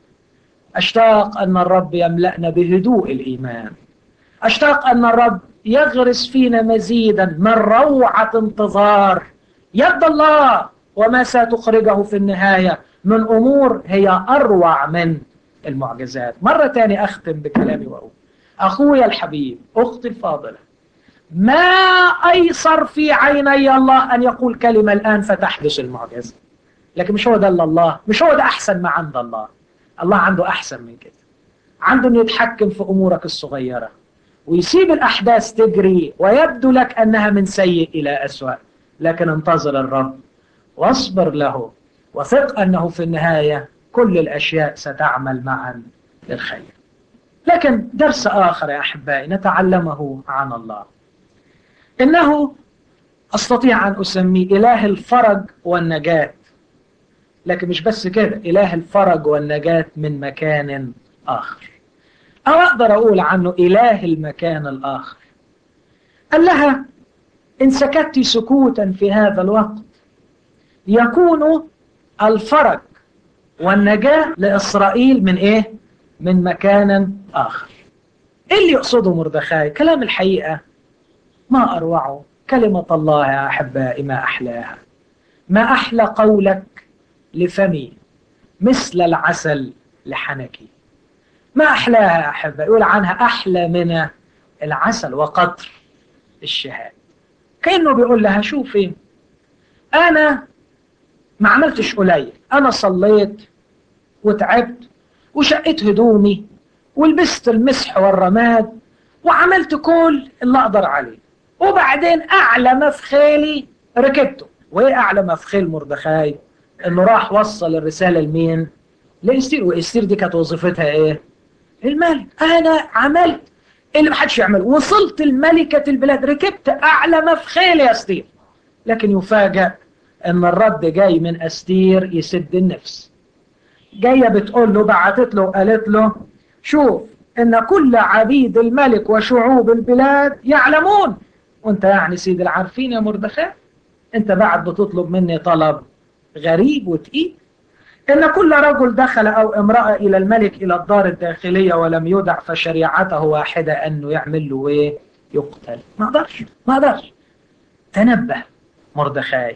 أشتاق أن الرب يملأنا بهدوء الإيمان. أشتاق أن الرب يغرس فينا مزيدا من روعة انتظار يد الله وما ستخرجه في النهاية من أمور هي أروع من المعجزات. مرة تاني أختم بكلامي وأقول: أخويا الحبيب، أختي الفاضلة، ما أيسر في عيني الله أن يقول كلمة الآن فتحدث المعجزة. لكن مش هو ده اللي الله، مش هو ده أحسن ما عند الله. الله عنده أحسن من كده. عنده أن يتحكم في أمورك الصغيرة ويسيب الأحداث تجري ويبدو لك أنها من سيء إلى أسوأ، لكن انتظر الرب واصبر له وثق أنه في النهاية كل الأشياء ستعمل معا للخير. لكن درس آخر يا أحبائي نتعلمه عن الله، إنه أستطيع أن أسميه إله الفرج والنجاة. لكن مش بس كده، إله الفرج والنجاة من مكان آخر، أو أقدر أقول عنه إله المكان الآخر. قال لها: إن سكت سكوتا في هذا الوقت يكون الفرج والنجاة لإسرائيل من إيه؟ من مكان آخر. إيه اللي يقصده مردخاي؟ كلام الحقيقة ما أروعه، كلمة الله يا أحبائي ما أحلاها، ما أحلى قولك لفمي مثل العسل لحنكي. ما أحلاها يا أحبائي، يقول عنها أحلى من العسل وقطر الشهاد. كأنه بيقول لها شوفي أنا ما عملتش قليل، أنا صليت وتعبت وشقيت هدومي ولبست المسح والرماد وعملت كل اللي أقدر عليه، وبعدين أعلى ما في خيلي ركبته. وإيه أعلى ما في خيل مردخاي؟ إنه راح وصل الرسالة لمين؟ لإستير. وإستير دي كانت وظيفتها إيه؟ الملك. أنا عملت اللي محدش يعمله، وصلت الملكة البلاد، ركبت أعلى ما في خيلي يا أستير. لكن يفاجأ ان الرد جاي من أستير يسد النفس. جايه بتقول له، بعتت له قالت له شوف ان كل عبيد الملك وشعوب البلاد يعلمون، وانت يعني سيد العارفين يا مردخاي، انت بعد بتطلب مني طلب غريب وتقيل، ان كل رجل دخل او امرأة الى الملك الى الدار الداخلية ولم يدع فشريعته واحدة انه يعمل له ايه؟ يقتل. ما اقدرش ما اقدرش. تنبه مردخاي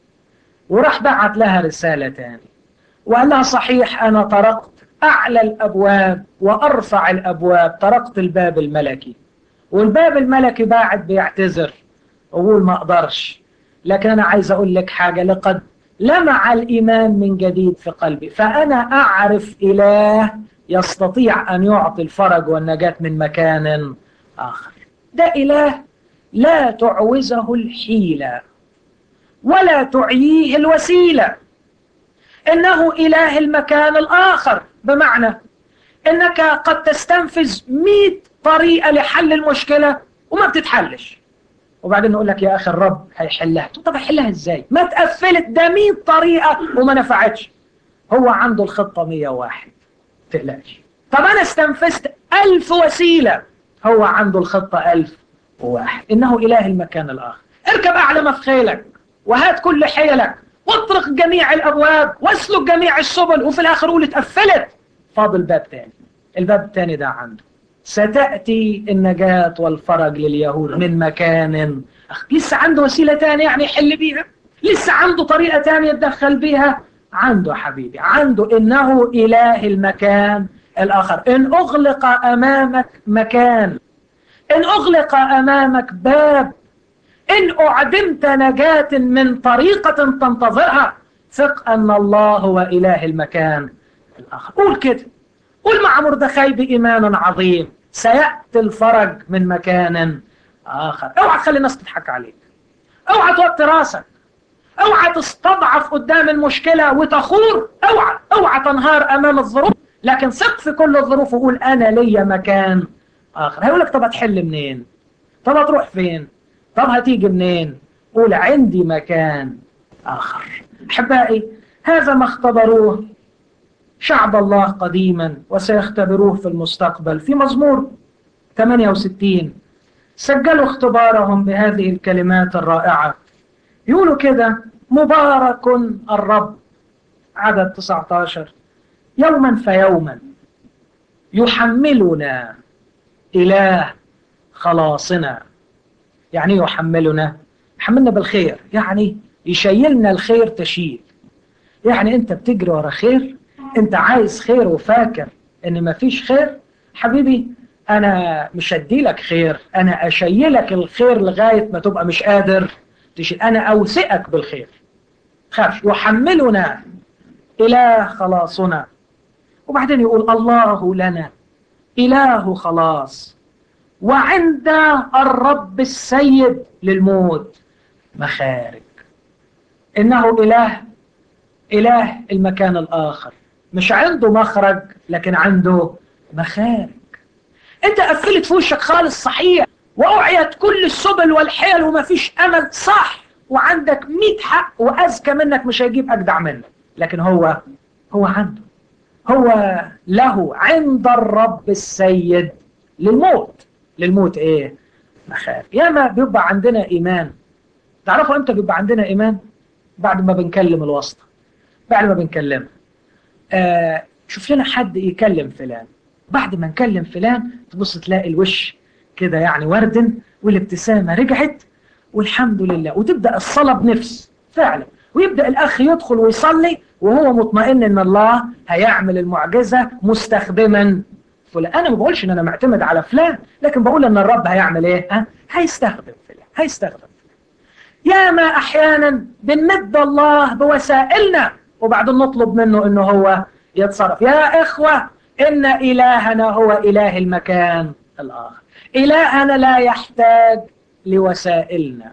وراح بعت لها رسالة تاني وقال لها صحيح أنا طرقت أعلى الأبواب وأرفع الأبواب، طرقت الباب الملكي، والباب الملكي باعد بيعتذر وقول ما أقدرش، لكن أنا عايز أقول لك حاجة، لقد لمع الإيمان من جديد في قلبي، فأنا أعرف إله يستطيع أن يعطي الفرج والنجاة من مكان آخر. ده إله لا تعوزه الحيلة ولا تعييه الوسيلة، إنه إله المكان الآخر، بمعنى إنك قد تستنفذ مئة طريقة لحل المشكلة وما بتتحلش، وبعدين نقول لك يا أخي الرب هيحلها. طب هيحلها إزاي؟ ما تقفلت ده مئة طريقة وما نفعتش. هو عنده الخطة مئة وواحد، تقلقش. طب أنا استنفذت ألف وسيلة، هو عنده الخطة ألف وواحد. إنه إله المكان الآخر. اركب أعلى ما في خيلك وهات كل حيلك واطرق جميع الأبواب واسلك جميع السبل، وفي الآخر قول اتقفلت، فاضل باب تاني. الباب التاني ده عنده ستأتي النجاة والفرج لليهود من مكان أخ. لسه عنده وسيلة تانية يعني يحل بيها، لسه عنده طريقة تانية يتدخل بيها. عنده حبيبي، عنده إنه إله المكان الآخر. إن أغلق أمامك مكان، إن أغلق أمامك باب، إن أعدمت نجاة من طريقة تنتظرها، ثق أن الله هو إله المكان الآخر. قول كده، قول مع مردخاي بإيمان عظيم، سيأتي الفرج من مكان آخر. اوعى تخلي الناس تضحك عليك، اوعى توطي راسك، اوعى تستضعف قدام المشكلة وتخور، اوعى اوعى تنهار أمام الظروف، لكن ثق في كل الظروف وقول أنا ليا مكان آخر. هيقول لك طب هتحل منين؟ طب هتروح فين؟ طب هتيجي منين؟ قول عندي مكان آخر. أحبائي، هذا ما اختبروه شعب الله قديما وسيختبروه في المستقبل. في مزمور ثمانية وستين سجلوا اختبارهم بهذه الكلمات الرائعة، يقولوا كده: مبارك الرب، عدد تسعة عشر، يوما فيوما يحملنا إله خلاصنا. يعني يحملنا، يحملنا بالخير، يعني يشيلنا الخير تشيل. يعني انت بتجري ورا خير، انت عايز خير وفاكر ان مفيش خير، حبيبي انا مش هديلك خير، انا اشيلك الخير لغاية ما تبقى مش قادر تشيل. انا اوثقك بالخير، خافش. يحملنا إله خلاصنا. وبعدين يقول الله لنا إله خلاص، وعند الرب السيد للموت مخارج. إنه إله إله المكان الآخر، مش عنده مخرج لكن عنده مخارج. أنت قفلت في وشك خالص صحيح، وأوعيت كل السبل والحيل وما فيش أمل صح، وعندك مئة حق وأذكى منك مش هيجيب أجدع منك، لكن هو هو عنده، هو له عند الرب السيد للموت. للموت ايه؟ مخارج. ياما بيبقى عندنا ايمان تعرفوا امتى بيبقى عندنا ايمان؟ بعد ما بنكلم الواسطة، بعد ما بنكلمها. آه شوف لنا حد يكلم فلان، بعد ما نكلم فلان تبص تلاقي الوش كده يعني وردن، والابتسامة رجعت والحمد لله، وتبدأ الصلاة بنفس فعلا، ويبدأ الأخ يدخل ويصلي وهو مطمئن إن الله هيعمل المعجزة مستخدما فلان. أنا ما بقولش إن أنا معتمد على فلان، لكن بقول إن الرب هيعمل إيه؟ ها؟ هيستخدم فلان، هيستخدم فلان. ياما أحيانا بنمد الله بوسائلنا وبعدين نطلب منه إنه هو يتصرف. يا إخوة، إن إلهنا هو إله المكان الآخر. إلهنا لا يحتاج لوسائلنا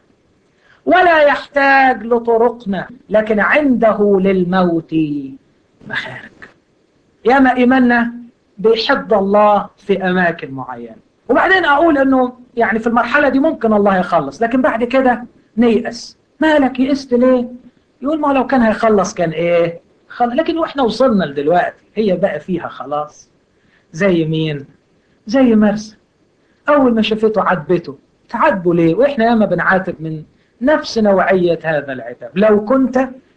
ولا يحتاج لطرقنا، لكن عنده للموت مخارج. ياما إيماننا بيحب الله في أماكن معينة، وبعدين أقول أنه يعني في المرحلة دي ممكن الله يخلص، لكن بعد كده نيأس. مالك يئست ليه؟ يقول ما لو كان هيخلص كان إيه؟ خلص. لكن وإحنا وصلنا لدلوقتي هي بقى فيها خلاص. زي مين؟ زي مرسى، أول ما شافته عاتبته. تعاتبوا ليه؟ وإحنا ياما بنعاتب من نفس نوعية هذا العتاب. لو كنت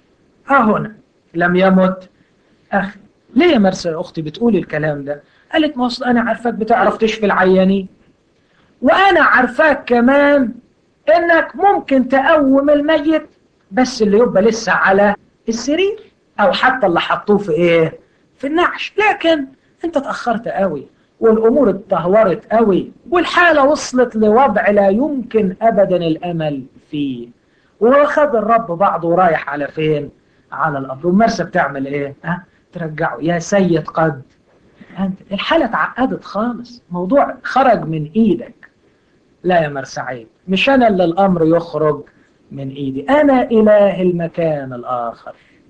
ها هنا لم يمت أخي. ليه يا مرسى يا أختي بتقولي الكلام ده؟ قالت ما أصل أنا عارفاك بتعرف تشفي العيانين، وأنا عارفاك كمان إنك ممكن تقوم الميت بس اللي يبقى لسه على السرير، أو حتى اللي حطوه في إيه؟ في النعش. لكن أنت تأخرت قوي، والأمور اتدهورت قوي، والحالة وصلت لوضع لا يمكن أبدا الأمل فيه. وخد الرب بعضه ورايح على فين؟ على الأرض. ومرسى بتعمل إيه؟ ها؟ ترجعه يا سيد. قد أنت الحالة اتعقدت خالص، موضوع خرج من إيدك. لا يا مرسى عيب، مش أنا اللي الأمر يخرج من إيدي، أنا إله المكان الآخر.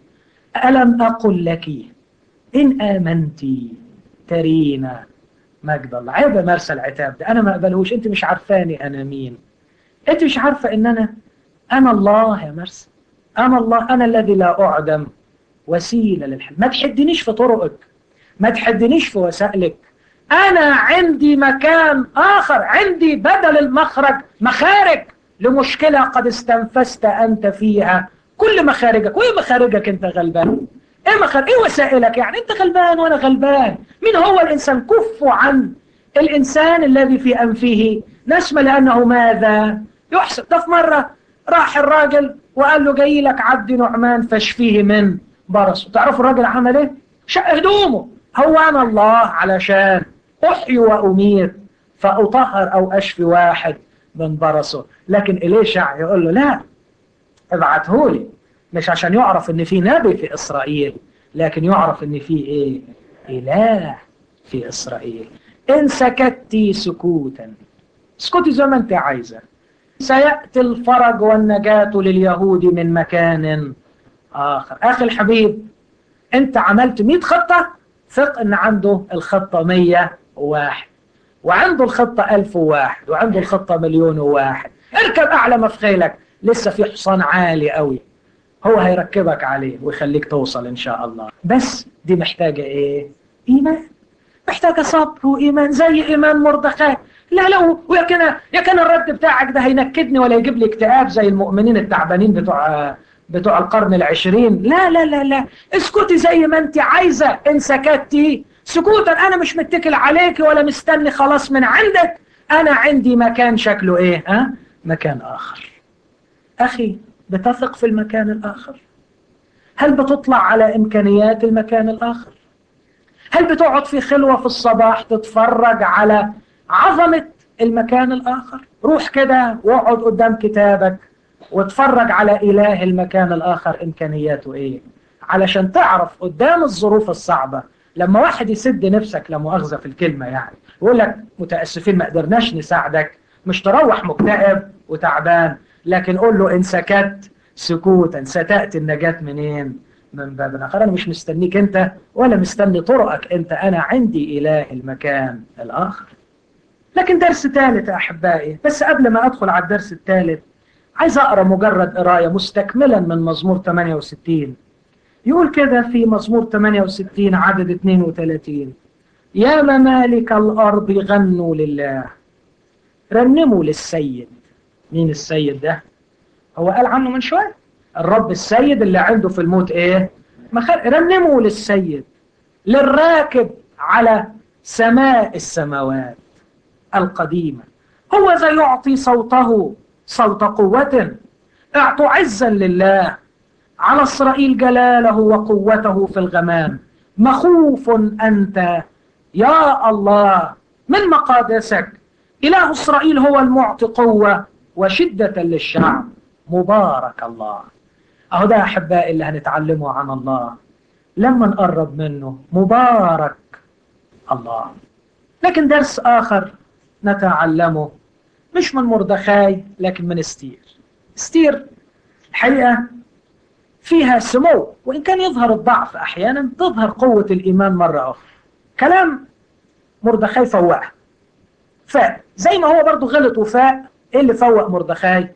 ألم أقل لك إن آمنتي ترينا مجد الله؟ عيب يا مرسى العتاب ده، أنا ما أقبلهوش. أنت مش عارفاني أنا مين، أنت مش عارفة إن أنا أنا الله يا مرسى، أنا الله، أنا الذي لا أعدم وسيلة للحل. ما تحدنيش في طرقك، ما تحدنيش في وسائلك. أنا عندي مكان آخر، عندي بدل المخرج مخارج لمشكلة قد استنفست أنت فيها كل مخارجك. وإيه مخارجك؟ أنت غلبان. إيه مخارج؟ إيه وسائلك؟ يعني أنت غلبان وأنا غلبان. مين هو الإنسان؟ كفوا عن الإنسان الذي في أنفه نسمة، لأنه ماذا يحسن. ده في مرة راح الراجل وقال له جاي لك عبد نعمان فاشفيه من برصه. تعرفوا الراجل عمل إيه؟ شق هدومه. هو أنا الله علشان أحيي وأميت فأطهر أو أشفي واحد من برصه؟ لكن إليشع يقول له لا، ابعتهولي مش عشان يعرف إن في نبي في إسرائيل، لكن يعرف إن في إيه؟ إله في إسرائيل. إن سكتي سكوتا، اسكتي زي ما أنت عايزة، سيأتي الفرج والنجاة لليهود من مكان آخر. أخي الحبيب، أنت عملت مئة خطة، ثق إن عنده الخطة مية وواحد، وعنده الخطة ألف وواحد، وعنده الخطة مليون وواحد. اركب أعلى ما في خيلك، لسه في حصان عالي قوي هو هيركبك عليه ويخليك توصل إن شاء الله. بس دي محتاجة إيه؟ إيمان، محتاجة صبر وإيمان، زي إيمان مردخاي. لا لا، ويا كان يا كان الرد بتاعك ده هينكدني ولا يجيب لي اكتئاب زي المؤمنين التعبانين بتوع بتوع القرن العشرين. لا لا لا لا، اسكتي زي ما انت عايزة. ان سكتي سكوتا، انا مش متكل عليك ولا مستني خلاص من عندك، انا عندي مكان شكله ايه؟ ها؟ مكان اخر. اخي، بتثق في المكان الاخر؟ هل بتطلع على امكانيات المكان الاخر؟ هل بتقعد في خلوة في الصباح تتفرج على عظمة المكان الآخر؟ روح كده واقعد قدام كتابك واتفرج على إله المكان الآخر إمكانياته إيه، علشان تعرف قدام الظروف الصعبة لما واحد يسد نفسك، لا مؤاخذة في الكلمة يعني، ويقول لك متأسفين ما قدرناش نساعدك، مش تروح مكتئب وتعبان، لكن قول له إن سكت سكوتا ستأتي النجاة منين؟ من باب آخر. أنا مش مستنيك أنت ولا مستني طرقك أنت، أنا عندي إله المكان الآخر. لكن درس ثالث يا أحبائي، بس قبل ما أدخل على الدرس الثالث عايز أقرأ مجرد قراية مستكملا من مزمور ثمانية وستين. يقول كده في مزمور ثمانية وستين عدد اثنين وثلاثين: يا ممالك الأرض غنوا لله، رنموا للسيد. مين السيد ده؟ هو قال عنه من شوية الرب السيد اللي عنده في الموت ايه؟ مخل... رنموا للسيد للراكب على سماء السماوات القديمة، هو ذا يعطي صوته صوت قوة، اعطوا عزا لله، على إسرائيل جلاله وقوته في الغمام، مخوف أنت يا الله من مقادسك، إله إسرائيل هو المعطي قوة وشدة للشعب، مبارك الله. أهو ده أحبائي اللي هنتعلمه عن الله لما نقرب منه، مبارك الله. لكن درس آخر نتعلمه مش من مردخاي لكن من استير. استير الحقيقة فيها سمو، وإن كان يظهر الضعف أحيانا تظهر قوة الإيمان مرة أخرى. كلام مردخاي فوقها، فاء زي ما هو برضو غلط وفاء. إيه اللي فوق مردخاي؟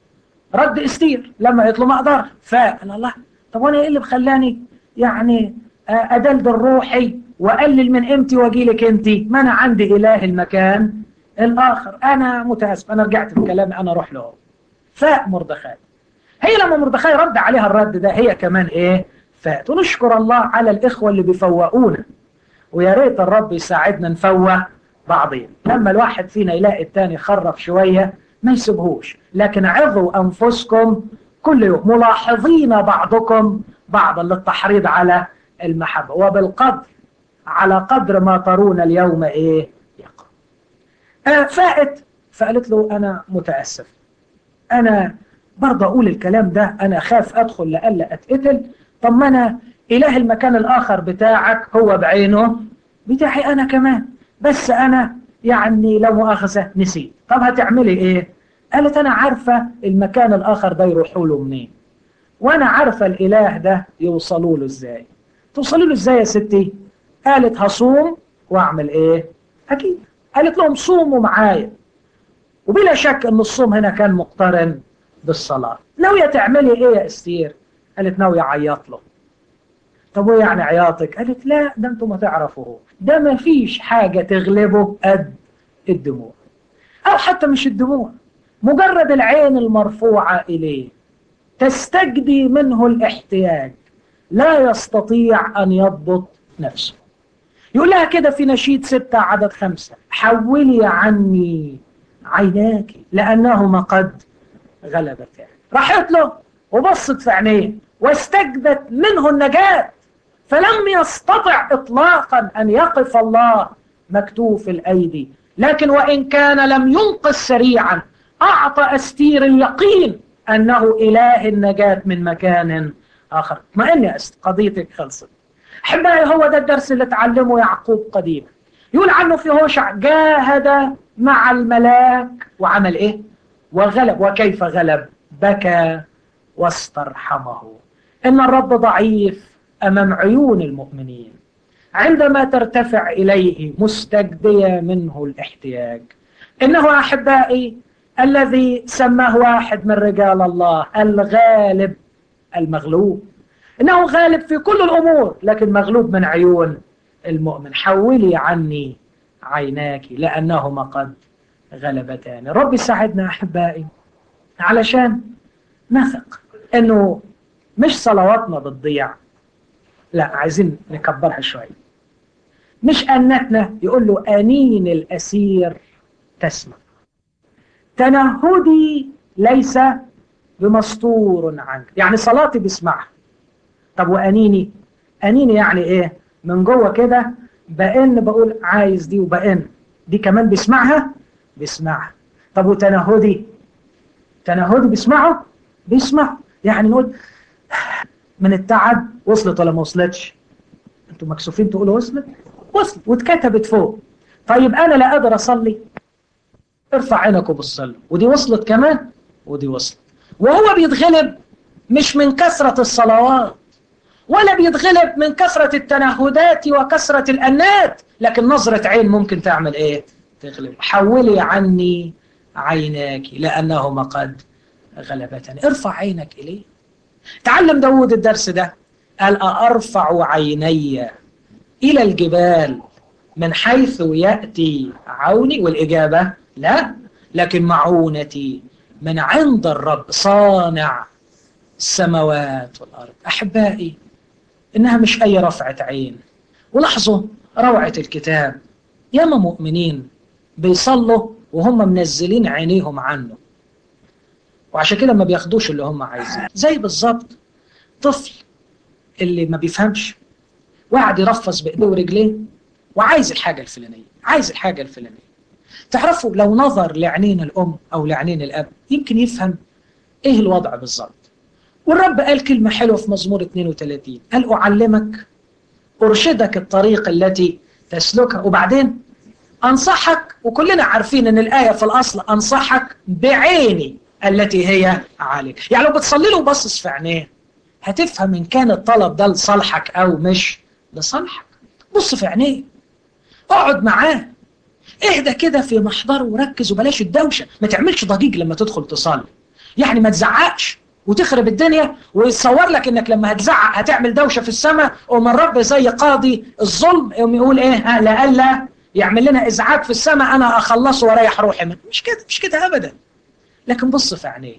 رد استير لما قلت له ما أقدر فاء. قال الله طب وأنا إيه اللي بخلاني يعني أدلدل روحي وأقلل من قيمتي وأجي لك أنت؟ ما أنا عندي إله المكان الآخر. أنا متأسف، أنا رجعت في كلامي، أنا أروح له. فاء مردخاي. هي لما مردخاي رد عليها الرد ده هي كمان إيه؟ فاء. ونشكر الله على الإخوة اللي بيفوقونا، ويا ريت الرب يساعدنا نفوق بعضين. لما الواحد فينا يلاقي التاني خرف شوية ما يسيبهوش، لكن عظوا أنفسكم كل يوم ملاحظين بعضكم بعضا للتحريض على المحبة، وبالقدر على قدر ما ترون اليوم إيه يقع. آه فائت فقالت له أنا متأسف، أنا برضه أقول الكلام ده، أنا خاف أدخل لألا أتقتل. طب ما أنا إله المكان الآخر بتاعك هو بعينه بتاعي أنا كمان، بس أنا يعني لو مؤاخذة نسيت. طب هتعملي إيه؟ قالت أنا عارفة المكان الآخر ده يروحوا له منين، وأنا عارفة الإله ده يوصلوا له إزاي. توصلوا له إزاي يا ستي؟ قالت هصوم وأعمل إيه؟ أكيد. قالت لهم صوموا معايا، وبلا شك أن الصوم هنا كان مقترن بالصلاة. ناوية تعملي إيه يا استير؟ قالت ناوية عيط له. طب وإيه يعني عياطك؟ قالت لا ده أنتم ما تعرفوه، ده ما فيش حاجة تغلبه قد الدموع، أو حتى مش الدموع، مجرد العين المرفوعة إليه تستجدي منه الاحتياج، لا يستطيع أن يضبط نفسه. يقول لها كده في نشيد ستة عدد خمسة: حولي عني عيناك لأنهما قد غلبتان. راحت له وبصت في عينيه واستجدت منه النجاة، فلم يستطع إطلاقا أن يقف الله مكتوف الأيدي. لكن وإن كان لم ينقذ سريعا، أعطى أستير اليقين أنه إله النجاة من مكان آخر. ما إني قضيتك خلصت. أحبائي هو ده الدرس اللي تعلمه يعقوب قديما. يقول عنه في هوشع: جاهد مع الملاك وعمل إيه؟ وغلب. وكيف غلب؟ بكى واسترحمه. إن الرب ضعيف أمام عيون المؤمنين عندما ترتفع إليه مستجدية منه الاحتياج. إنه أحبائي الذي سماه واحد من رجال الله الغالب المغلوب. إنه غالب في كل الأمور لكن مغلوب من عيون المؤمن. حولي عني عيناك لأنهما قد غلبتان. رب يساعدنا أحبائي علشان نثق إنه مش صلواتنا بتضيع، لا عايزين نكبرها شوية. مش أنتنا يقول له أنين الأسير تسمع، تنهدي ليس بمستور عنك، يعني صلاتي بيسمعها. طب وأنيني؟ أنيني يعني إيه؟ من جوه كده بأن بقول عايز دي، وبأن دي كمان بيسمعها بيسمعها. طب وتنهدي؟ تنهدي بيسمعه بيسمع، يعني نقول من التعب وصلت ولا ما وصلتش؟ انتوا مكسوفين تقولوا وصلت؟ وصلت واتكتبت فوق. طيب انا لا قادر اصلي، ارفع عينك وبص له، ودي وصلت كمان ودي وصلت. وهو بيتغلب مش من كثرة الصلوات، ولا بيتغلب من كثرة التنهدات وكثرة الأنات، لكن نظرة عين ممكن تعمل ايه؟ تغلب. حولي عني عيناك لأنهما قد غلبتني. ارفع عينك إليه. تعلم داود الدرس ده، قال أرفع عيني إلى الجبال من حيث يأتي عوني، والإجابة لا، لكن معونتي من عند الرب صانع السماوات والأرض. أحبائي، إنها مش أي رفعة عين. ولاحظوا روعة الكتاب، ياما مؤمنين بيصلوا وهم منزلين عينيهم عنه، وعشان كده ما بياخدوش اللي هم عايزين. زي بالظبط طفل اللي ما بيفهمش وقاعد يرفص بإيديه ورجليه وعايز الحاجة الفلانية، عايز الحاجة الفلانية. تعرفوا لو نظر لعينين الأم أو لعينين الأب يمكن يفهم إيه الوضع بالظبط. والرب قال كلمة حلوة في مزمور اثنين وثلاثين، قال أعلمك أرشدك الطريق التي تسلكها، وبعدين أنصحك. وكلنا عارفين أن الآية في الأصل أنصحك بعيني التي هي عليك. يعني لو بتصلي له وبصص في عينيه هتفهم إن كان الطلب ده لصالحك أو مش لصالحك. بص في عينيه، اقعد معاه، اهدى كده في محضره وركز وبلاش الدوشة. ما تعملش ضجيج لما تدخل تصلي، يعني ما تزعقش وتخرب الدنيا ويتصور لك انك لما هتزعق هتعمل دوشة في السماء، ومن الرب زي قاضي الظلم يوم يقول ايه، لألا يعمل لنا ازعاج في السماء انا اخلصه واريح روحي منه. مش كده، مش كده ابدا. لكن بص في عينيه،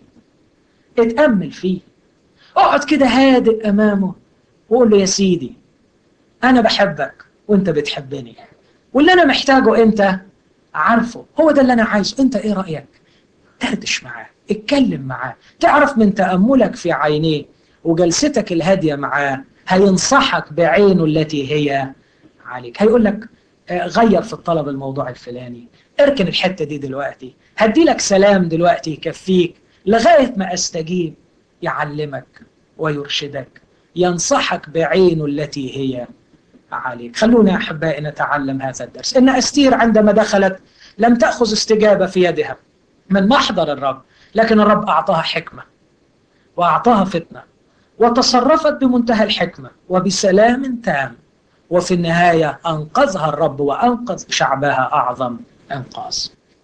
اتأمل فيه، اقعد كده هادئ امامه وقول له يا سيدي انا بحبك وانت بتحبني، واللي انا محتاجه انت عارفه، هو ده اللي انا عايزه، انت ايه رأيك؟ دردش معاه، اتكلم معاه. تعرف من تأملك في عينيه وجلستك الهادية معاه هينصحك بعينه التي هي عليك. هيقول لك غير في الطلب الموضوع الفلاني، اركن الحتة دي دلوقتي، هدي لك سلام دلوقتي يكفيك لغاية ما استجيب. يعلمك ويرشدك، ينصحك بعينه التي هي عليك. خلونا يا أحبائي نتعلم هذا الدرس. إن أستير عندما دخلت لم تأخذ استجابة في يدها من محضر الرب، لكن الرب أعطاها حكمة وأعطاها فتنة، وتصرفت بمنتهى الحكمة وبسلام تام، وفي النهاية أنقذها الرب وأنقذ شعبها أعظم إنقاذ.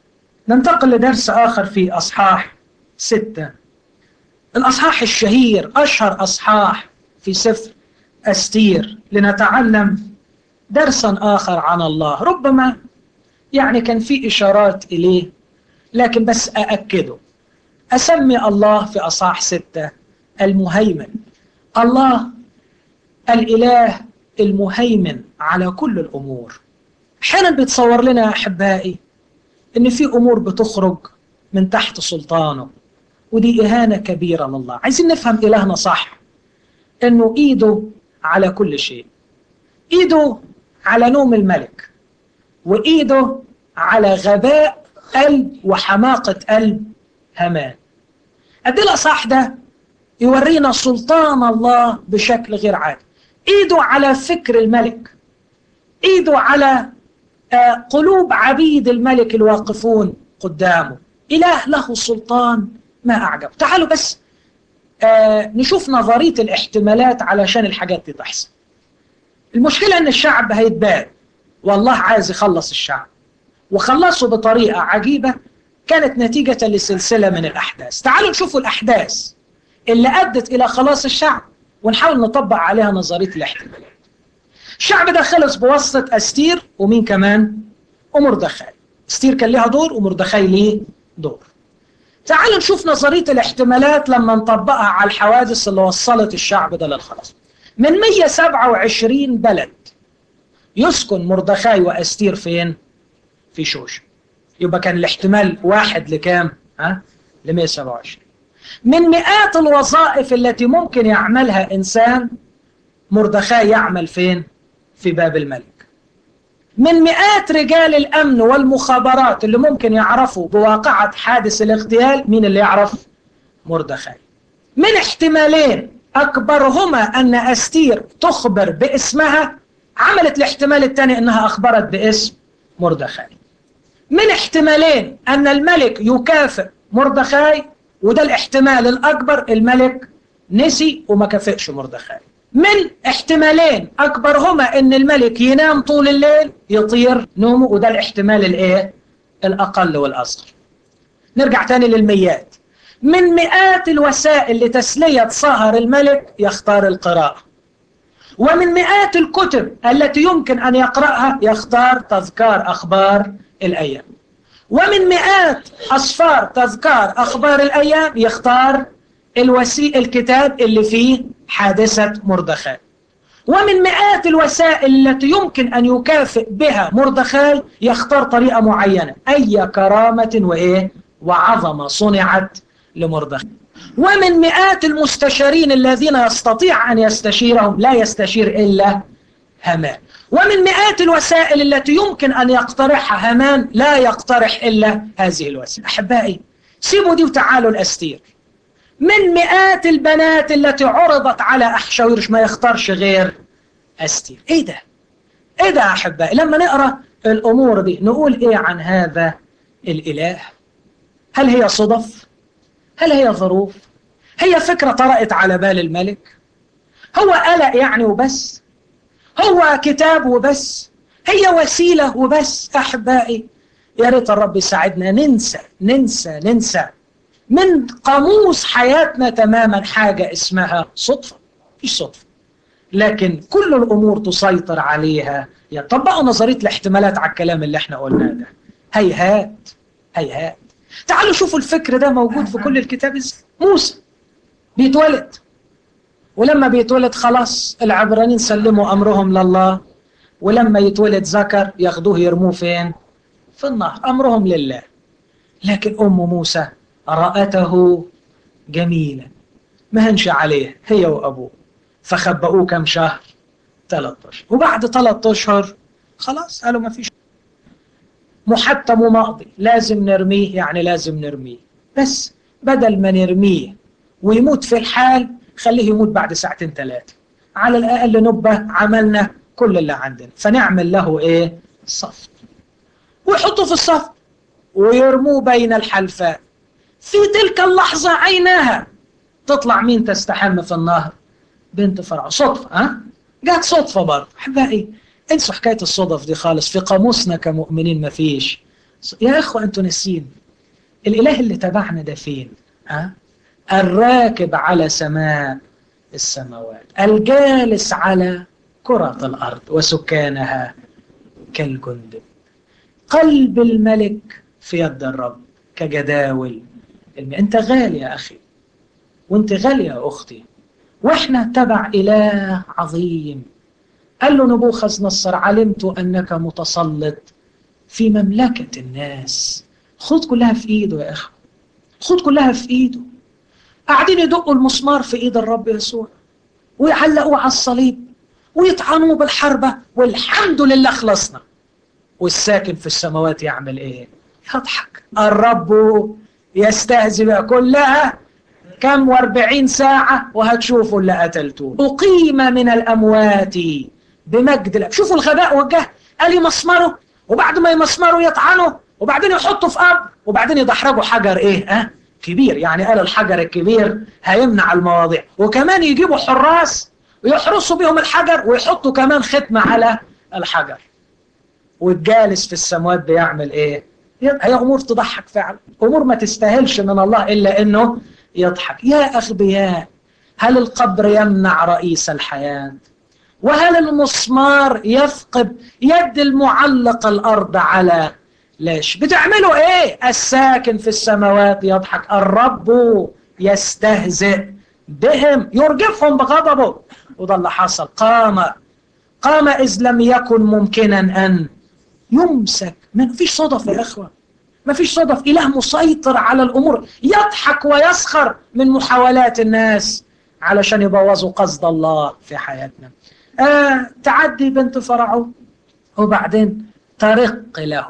ننتقل لدرس آخر في أصحاح ستة، الأصحاح الشهير، أشهر أصحاح في سفر أستير، لنتعلم درسا آخر عن الله. ربما يعني كان في إشارات إليه لكن بس أأكده. أسمي الله في أصحاح ستة المهيمن. الله الإله المهيمن على كل الأمور. أحيانا بيتصور لنا يا أحبائي إن في أمور بتخرج من تحت سلطانه، ودي إهانة كبيرة لله. عايزين نفهم إلهنا صح، إنه إيده على كل شيء. إيده على نوم الملك، وإيده على غباء قلب وحماقة قلب هامان. قد الأصح ده يورينا سلطان الله بشكل غير عادي. إيده على فكر الملك، إيده على قلوب عبيد الملك الواقفون قدامه. إله له سلطان ما أعجب. تعالوا بس نشوف نظرية الاحتمالات علشان الحاجات دي تحصل. المشكلة أن الشعب هيتباد، والله عايز يخلص الشعب، وخلصه بطريقة عجيبة كانت نتيجة لسلسلة من الأحداث. تعالوا نشوفوا الأحداث اللي أدت إلى خلاص الشعب ونحاول نطبق عليها نظرية الاحتمالات. الشعب ده خلص بواسطة أستير، ومين كمان؟ ومردخاي. أستير كان لها دور ومردخاي ليه دور. تعالوا نشوف نظرية الاحتمالات لما نطبقها على الحوادث اللي وصلت الشعب ده للخلاص. من مئة وسبعة وعشرين بلد يسكن مردخاي وأستير فين؟ في شوشن. يبقى كان الاحتمال واحد لكام؟ ها؟ ل مئة وسبعة وعشرين. من مئات الوظائف التي ممكن يعملها إنسان، مردخاي يعمل فين؟ في باب الملك. من مئات رجال الأمن والمخابرات اللي ممكن يعرفوا بواقعة حادث الاغتيال، مين اللي يعرف؟ مردخاي. من احتمالين أكبرهما أن أستير تخبر باسمها، عملت الاحتمال الثاني أنها أخبرت باسم مردخاي. من احتمالين أن الملك يكافئ مردخاي، وده الاحتمال الأكبر، الملك نسي وما كافئش مردخاي. من احتمالين أكبرهما أن الملك ينام طول الليل يطير نومه، وده الاحتمال الايه؟ الأقل والأصغر. نرجع تاني للميات. من مئات الوسائل لتسلية سهر الملك يختار القراءة، ومن مئات الكتب التي يمكن أن يقرأها يختار تذكار أخبار الأيام. ومن مئات أصفار تذكار أخبار الأيام يختار الوسي... الكتاب اللي فيه حادثة مردخاي. ومن مئات الوسائل التي يمكن أن يكافئ بها مردخاي يختار طريقة معينة، أي كرامة وإيه وعظمة صنعت لمردخاي. ومن مئات المستشارين الذين يستطيع أن يستشيرهم لا يستشير إلا هامان. ومن مئات الوسائل التي يمكن أن يقترحها هامان لا يقترح إلا هذه الوسائل. أحبائي سيبوا دي وتعالوا الأستير. من مئات البنات التي عرضت على أحشاويرش ما يختارش غير أستير. إيه ده؟ إيه ده يا أحبائي؟ لما نقرأ الأمور دي نقول إيه عن هذا الإله؟ هل هي صدف؟ هل هي ظروف؟ هي فكرة طرأت على بال الملك؟ هو قلق يعني وبس؟ هو كتاب وبس؟ هي وسيلة وبس؟ أحبائي يا ريت الرب يساعدنا ننسى ننسى ننسى من قاموس حياتنا تماما حاجة اسمها صدفة. مفيش صدفة، لكن كل الأمور تسيطر عليها. يطبقوا نظرية الاحتمالات على الكلام اللي احنا قلناه ده. هيهات هيهات. تعالوا شوفوا الفكر ده موجود في كل الكتاب. موسى بيتولد، ولما بيتولد خلاص العبرانيين سلموا أمرهم لله، ولما يتولد ذكر ياخدوه يرموه فين؟ في النهر. أمرهم لله. لكن أم موسى رأته جميلا ما هنش عليه هي وأبوه، فخبأوه كم شهر؟ ثلاث أشهر. وبعد ثلاث أشهر خلاص قالوا ما فيش، محتم وماضي، لازم نرميه. يعني لازم نرميه، بس بدل ما نرميه ويموت في الحال خليه يموت بعد ساعتين ثلاثة. على الأقل نبقى عملنا كل اللي عندنا. فنعمل له إيه؟ صف، ويحطوا في الصف ويرموه بين الحلفاء. في تلك اللحظة عيناها تطلع مين تستحم في النهر؟ بنت فرعون. صدفة؟ ها؟ جات صدفة برضه. أحبائي انسوا حكاية الصدف دي خالص. في قاموسنا كمؤمنين ما فيش. يا إخوة أنتوا نسين الإله اللي تبعنا ده فين؟ ها؟ الراكب على سماء السماوات، الجالس على كرة الأرض وسكانها كالجندب. قلب الملك في يد الرب كجداول الماء. أنت غالي يا أخي، وأنت غالية يا أختي، وإحنا تبع إله عظيم. قال له نبوخذ نصر علمت أنك متسلط في مملكة الناس. خد كلها في إيده يا أخي، خد كلها في إيده. قاعدين يدقوا المسمار في إيد الرب يسوع ويعلقوه على الصليب ويطعنوه بالحربة، والحمد لله خلصنا. والساكن في السماوات يعمل إيه؟ يضحك. الرب يستهزئ كلها كم واربعين ساعة وهتشوفوا اللي قتلتوه. أقيم من الأموات بمجد الله. شوفوا الغباء والجهل. قال يمسمروا، وبعد ما يمسمروا يطعنوا، وبعدين يحطوا في قبر، وبعدين يدحرجوا حجر ايه؟ ها؟ كبير. يعني قال الحجر الكبير هيمنع المواضيع، وكمان يجيبوا حراس ويحرسوا بيهم الحجر ويحطوا كمان ختمة على الحجر. والجالس في السماوات بيعمل ايه؟ هي امور تضحك فعلا، امور ما تستاهلش من الله الا انه يضحك. يا اغبياء، هل القبر يمنع رئيس الحياة؟ وهل المسمار يفقد يد المعلق الأرض على ليش؟ بتعملوا إيه؟ الساكن في السماوات يضحك. الرب يستهزئ بهم يرجفهم بغضبه. وده اللي حصل. قام قام إذ لم يكن ممكنا أن يمسك. ما فيش صدف يا إخوة، ما فيش صدف. إله مسيطر على الأمور، يضحك ويسخر من محاولات الناس علشان يبوظوا قصد الله في حياتنا. آه تعدي بنت فرعون، وبعدين ترق له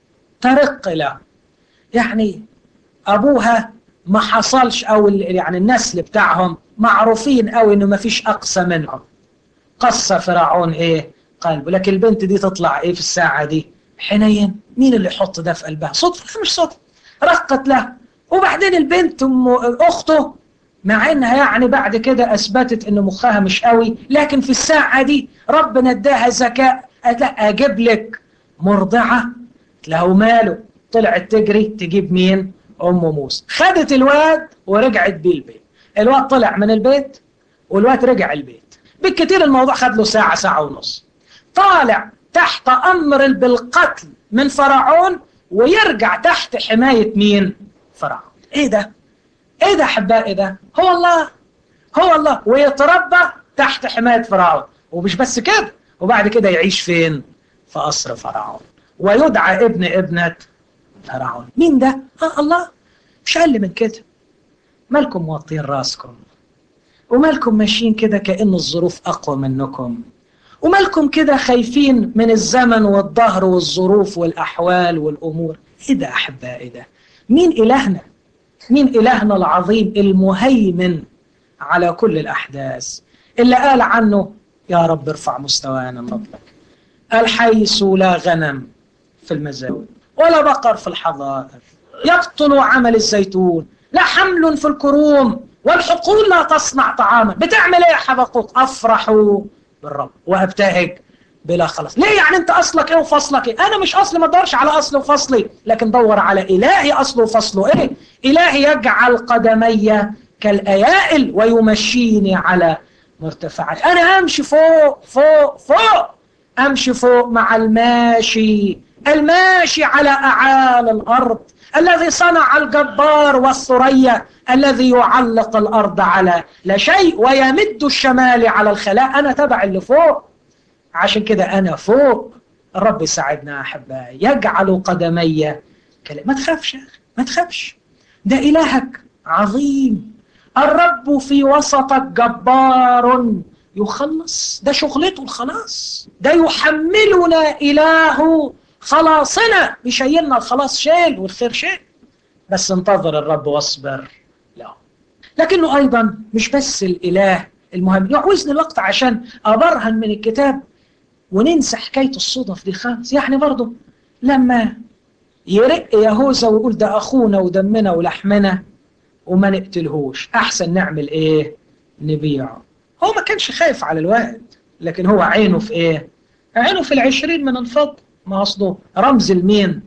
ترق له. يعني أبوها ما حصلش، أو يعني النسل بتاعهم معروفين أو إنه ما فيش أقصى منهم. قصة فرعون إيه قلبه، لكن البنت دي تطلع إيه في الساعة دي؟ حنين. مين اللي يحط ده في قلبها؟ صدفة؟ مش صدفة. رقت له. وبعدين البنت أخته، مع انها يعني بعد كده اثبتت ان مخها مش قوي، لكن في الساعة دي ربنا اداها ذكاء. قالت لا اجيب لك مرضعة. له ماله، طلعت تجري تجيب مين؟ ام موسى. خدت الواد ورجعت بيه البيت. الواد طلع من البيت والواد رجع البيت. بالكتير الموضوع خد له ساعة ساعة ونص. طالع تحت امر بالقتل من فرعون، ويرجع تحت حماية مين؟ فرعون. ايه ده؟ ايه ده احبائي؟ ده هو الله، هو الله، ويتربى تحت حماية فرعون. ومش بس كده، وبعد كده يعيش فين؟ في قصر فرعون، ويدعى ابن ابنة فرعون. مين ده؟ آه الله، مش اقل من كده. مالكم موطين راسكم؟ ومالكم ماشيين كده كأن الظروف اقوى منكم؟ ومالكم كده خايفين من الزمن والظهر والظروف والأحوال والأمور؟ إيه ده أحبائي؟ ده مين إلهنا؟ مين إلهنا العظيم المهيمن على كل الأحداث، اللي قال عنه يا رب ارفع مستوانا من فضلك؟ قال حيث لا غنم في المزاوي ولا بقر في الحظائر يقطن عمل الزيتون، لا حمل في الكروم والحقول لا تصنع طعاما. بتعمل ايه يا حبقوق؟ افرحوا بالرب وابتهج بلا خلاص. ليه يعني؟ انت اصلك ايه وفصلك ايه؟ انا مش اصلي، ما ادورش على اصلي وفصلي، لكن دور على الهي اصله وفصله ايه. الهي يجعل قدمي كالايائل ويمشيني على مرتفعات. انا امشي فوق فوق فوق، امشي فوق مع الماشي، الماشي على اعالي الارض، الذي صنع الجبار والثريا، الذي يعلق الارض على لا شيء ويمد الشمال على الخلاء. انا تبع اللي فوق، عشان كده انا فوق. الرب يساعدنا احبائي، يجعل قدمي كلا. ما تخافش يا اخي، ما تخافش، ده الهك عظيم. الرب في وسطك جبار يخلص، ده شغلته الخلاص، ده يحملنا اله خلاصنا، بيشيلنا الخلاص شيل والخير شيل. بس انتظر الرب واصبر له. لكنه ايضا مش بس الاله المهم. يعوزني الوقت عشان ابرهن من الكتاب وننسى حكايه الصدف دي خالص. يعني برضه لما يرق يهوذا ويقول ده اخونا ودمنا ولحمنا وما نقتلهوش، احسن نعمل ايه؟ نبيعه. هو ما كانش خايف على الواد، لكن هو عينه في ايه؟ عينه في العشرين من الفضل. ما اصله رمز المين؟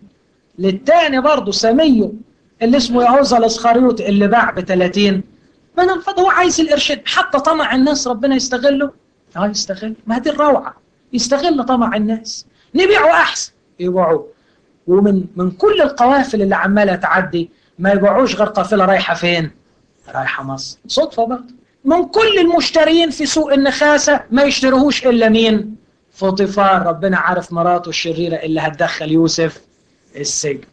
للتاني برضه سميه اللي اسمه يهوذا الاسخريوطي اللي باع ب ثلاثين من الفضل. هو عايز الارشاد، حتى طمع الناس ربنا يستغله. اه يستغل، ما دي الروعه، يستغل طمع الناس. نبيعه احسن، يبيعوه. ومن من كل القوافل اللي عماله تعدي ما يبيعوش غير قافله رايحه فين؟ رايحه مصر. صدفه برضه. من كل المشترين في سوق النخاسه ما يشتروهوش الا مين؟ فوطيفار. ربنا عارف مراته الشريره اللي هتدخل يوسف السجن.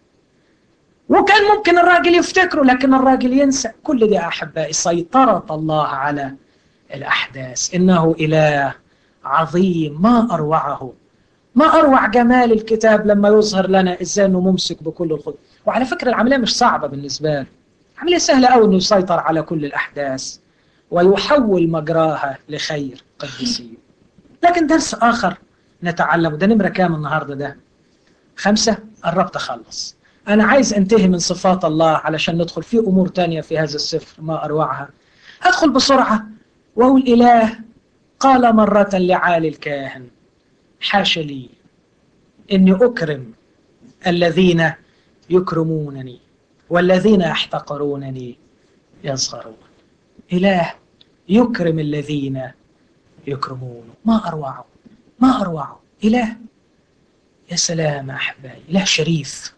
وكان ممكن الراجل يفتكره، لكن الراجل ينسى. كل دي احبائي سيطره الله على الاحداث. انه اله عظيم، ما اروعه، ما اروع جمال الكتاب لما يظهر لنا ازاي انه ممسك بكل القدره. وعلى فكره العمليه مش صعبه بالنسبه له، عمليه سهله قوي انه يسيطر على كل الاحداث ويحول مجراها لخير قديسين. لكن درس اخر نتعلمه، ده نمره كام النهارده؟ ده خمسه. قربت اخلص. انا عايز انتهي من صفات الله علشان ندخل في امور تانية في هذا السفر ما اروعها. ادخل بسرعه واقول اله قال مره لعالي الكاهن حاش لي اني اكرم الذين يكرمونني والذين يحتقرونني يصغرون. اله يكرم الذين يكرمونه. ما اروعه، ما اروعه. اله يا سلام يا احبائي، اله شريف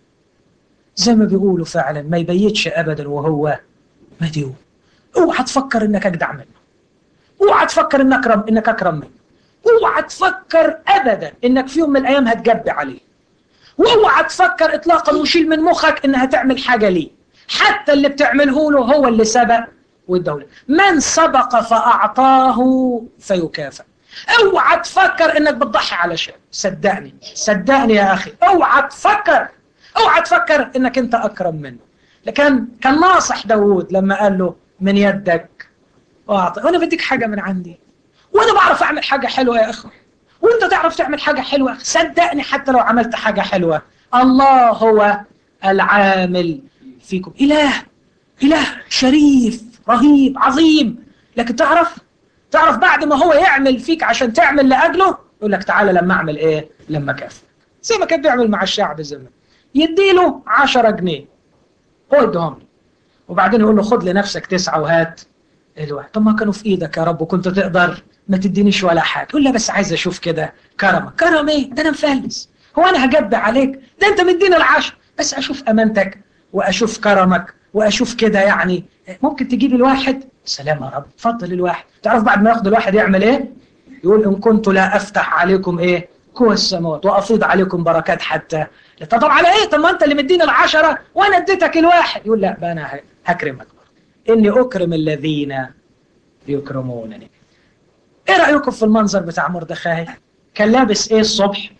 زي ما بيقولوا فعلا، ما يبيتش ابدا وهو مديون. اوعى تفكر انك اجدع منه، اوعى تفكر انك اكرم انك اكرم منه، اوعى تفكر ابدا انك في يوم من الايام هتجبي عليه، واوعى تفكر اطلاقا وشيل من مخك انها تعمل حاجه ليه. حتى اللي بتعمله له هو اللي سبق والدوله. من سبق فاعطاه فيكافئ. اوعى تفكر انك بتضحي على شيء. صدقني صدقني يا اخي، اوعى تفكر، اوعى تفكر انك انت اكرم منه. لكن كان ناصح داود لما قال له من يدك واعطي، وانا بديك حاجه من عندي، وانا بعرف اعمل حاجه حلوه يا اخي، وانت تعرف تعمل حاجه حلوه. صدقني حتى لو عملت حاجه حلوه الله هو العامل فيكم. اله اله شريف رهيب عظيم. لكن تعرف تعرف بعد ما هو يعمل فيك عشان تعمل لاجله يقول لك تعالى لما اعمل ايه؟ لما كافئ. زي ما كان بيعمل مع الشعب زمان، يديله عشرة جنيه هو يديهم له، وبعدين يقول له خد لنفسك تسعة وهات الواحد. طب ما كانوا في ايدك يا رب وكنت تقدر ما تدينيش ولا حاجه. يقول له بس عايز اشوف كده كرمك. كرم ايه؟ ده انا مفلس، هو انا هجب عليك؟ ده انت مديني العشر، بس أشوف أمانتك وأشوف كرمك وأشوف كده. يعني ممكن تجيب الواحد، سلام يا رب، اتفضل الواحد. تعرف بعد ما ياخد الواحد يعمل إيه؟ يقول إن كنت لا أفتح عليكم إيه؟ قوى السماوات وأفيض عليكم بركات حتى. طب على إيه؟ طب ما أنت اللي مديني العشرة وأنا اديتك الواحد. يقول لا بقى أنا هكرمك، إني أكرم الذين يكرمونني. إيه رأيكم في المنظر بتاع مردخاي؟ كان لابس إيه الصبح؟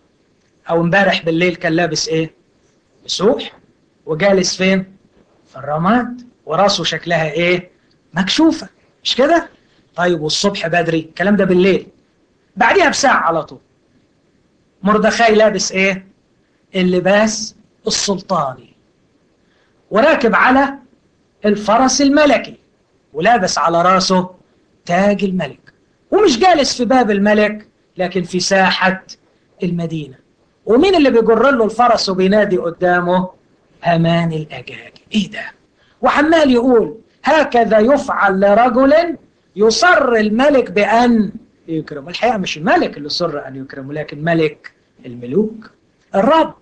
أو امبارح بالليل كان لابس إيه؟ مسوح، وجالس فين؟ في الرماد، وراسه شكلها إيه؟ مكشوفة، مش كده؟ طيب والصبح بدري، الكلام ده بالليل، بعديها بساعة على طول مردخاي لابس إيه؟ اللباس السلطاني، وراكب على الفرس الملكي، ولابس على راسه تاج الملك، ومش جالس في باب الملك لكن في ساحة المدينة. ومين اللي بيجر له الفرس وبينادي قدامه؟ هامان الأجاجي. ايه ده؟ وعمال يقول هكذا يفعل لرجل يصر الملك بأن يكرم. الحقيقة مش الملك اللي صر أن يكرمه، لكن ملك الملوك الرب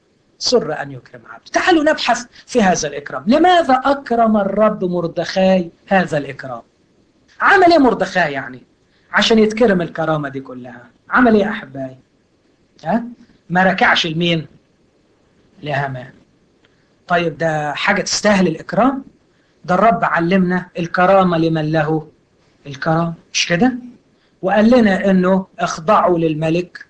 سر أن يكرم عبده. تعالوا نبحث في هذا الإكرام. لماذا أكرم الرب مردخاي هذا الإكرام؟ عمل إيه مردخاي يعني عشان يتكرم الكرامة دي كلها؟ عمل إيه أحبائي؟ ها؟ ما ركعش لمين؟ لهامان. طيب ده حاجة تستاهل الإكرام؟ ده الرب علمنا الكرامة لمن له الكرامة، مش كده؟ وقال لنا إنه اخضعوا للملك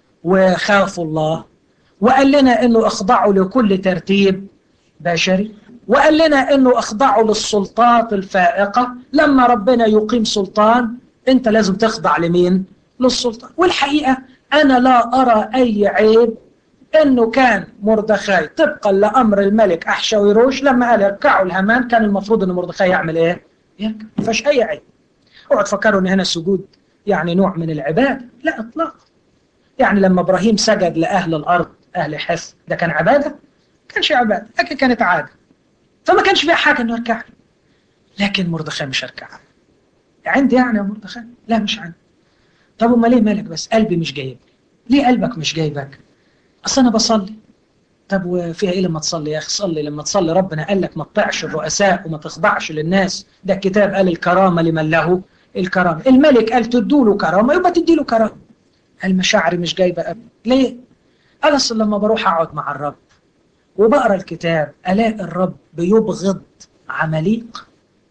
وخافوا الله، وقال لنا إنه اخضعوا لكل ترتيب بشري، وقال لنا إنه اخضعوا للسلطات الفائقة. لما ربنا يقيم سلطان أنت لازم تخضع لمين؟ للسلطان. والحقيقة أنا لا أرى أي عيب إنه كان مردخاي طبقا لأمر الملك أحشويروش لما قال اركعوا الهامان، كان المفروض إن مردخاي يعمل إيه؟ يركع. ما فيش أي عيب. اوعوا تفكروا إن هنا السجود يعني نوع من العبادة، لا إطلاقا. يعني لما إبراهيم سجد لأهل الأرض أهل حث، ده كان عبادة؟ ما كانش عبادة، لكن كانت عادة، فما كانش فيها حاجة إنه يركع. لكن مردخاي مش هركع. عندي يعني يا مردخاي؟ لا مش عندي. طب أمال ليه مالك بس؟ قلبي مش جايب. ليه قلبك مش جايبك؟ أصل أنا بصلي. طب وفيها إيه لما تصلي يا أخي؟ صلي. لما تصلي ربنا قال لك ما تطيعش الرؤساء وما تخضعش للناس، ده الكتاب قال الكرامة لمن له الكرامة. الملك قال تدوا له كرامة يبقى تدي له كرامة. المشاعر مش جايبة أبدا. ليه؟ قال أصل لما بروح أقعد مع الرب وبقرأ الكتاب ألاقي الرب بيبغض عماليق،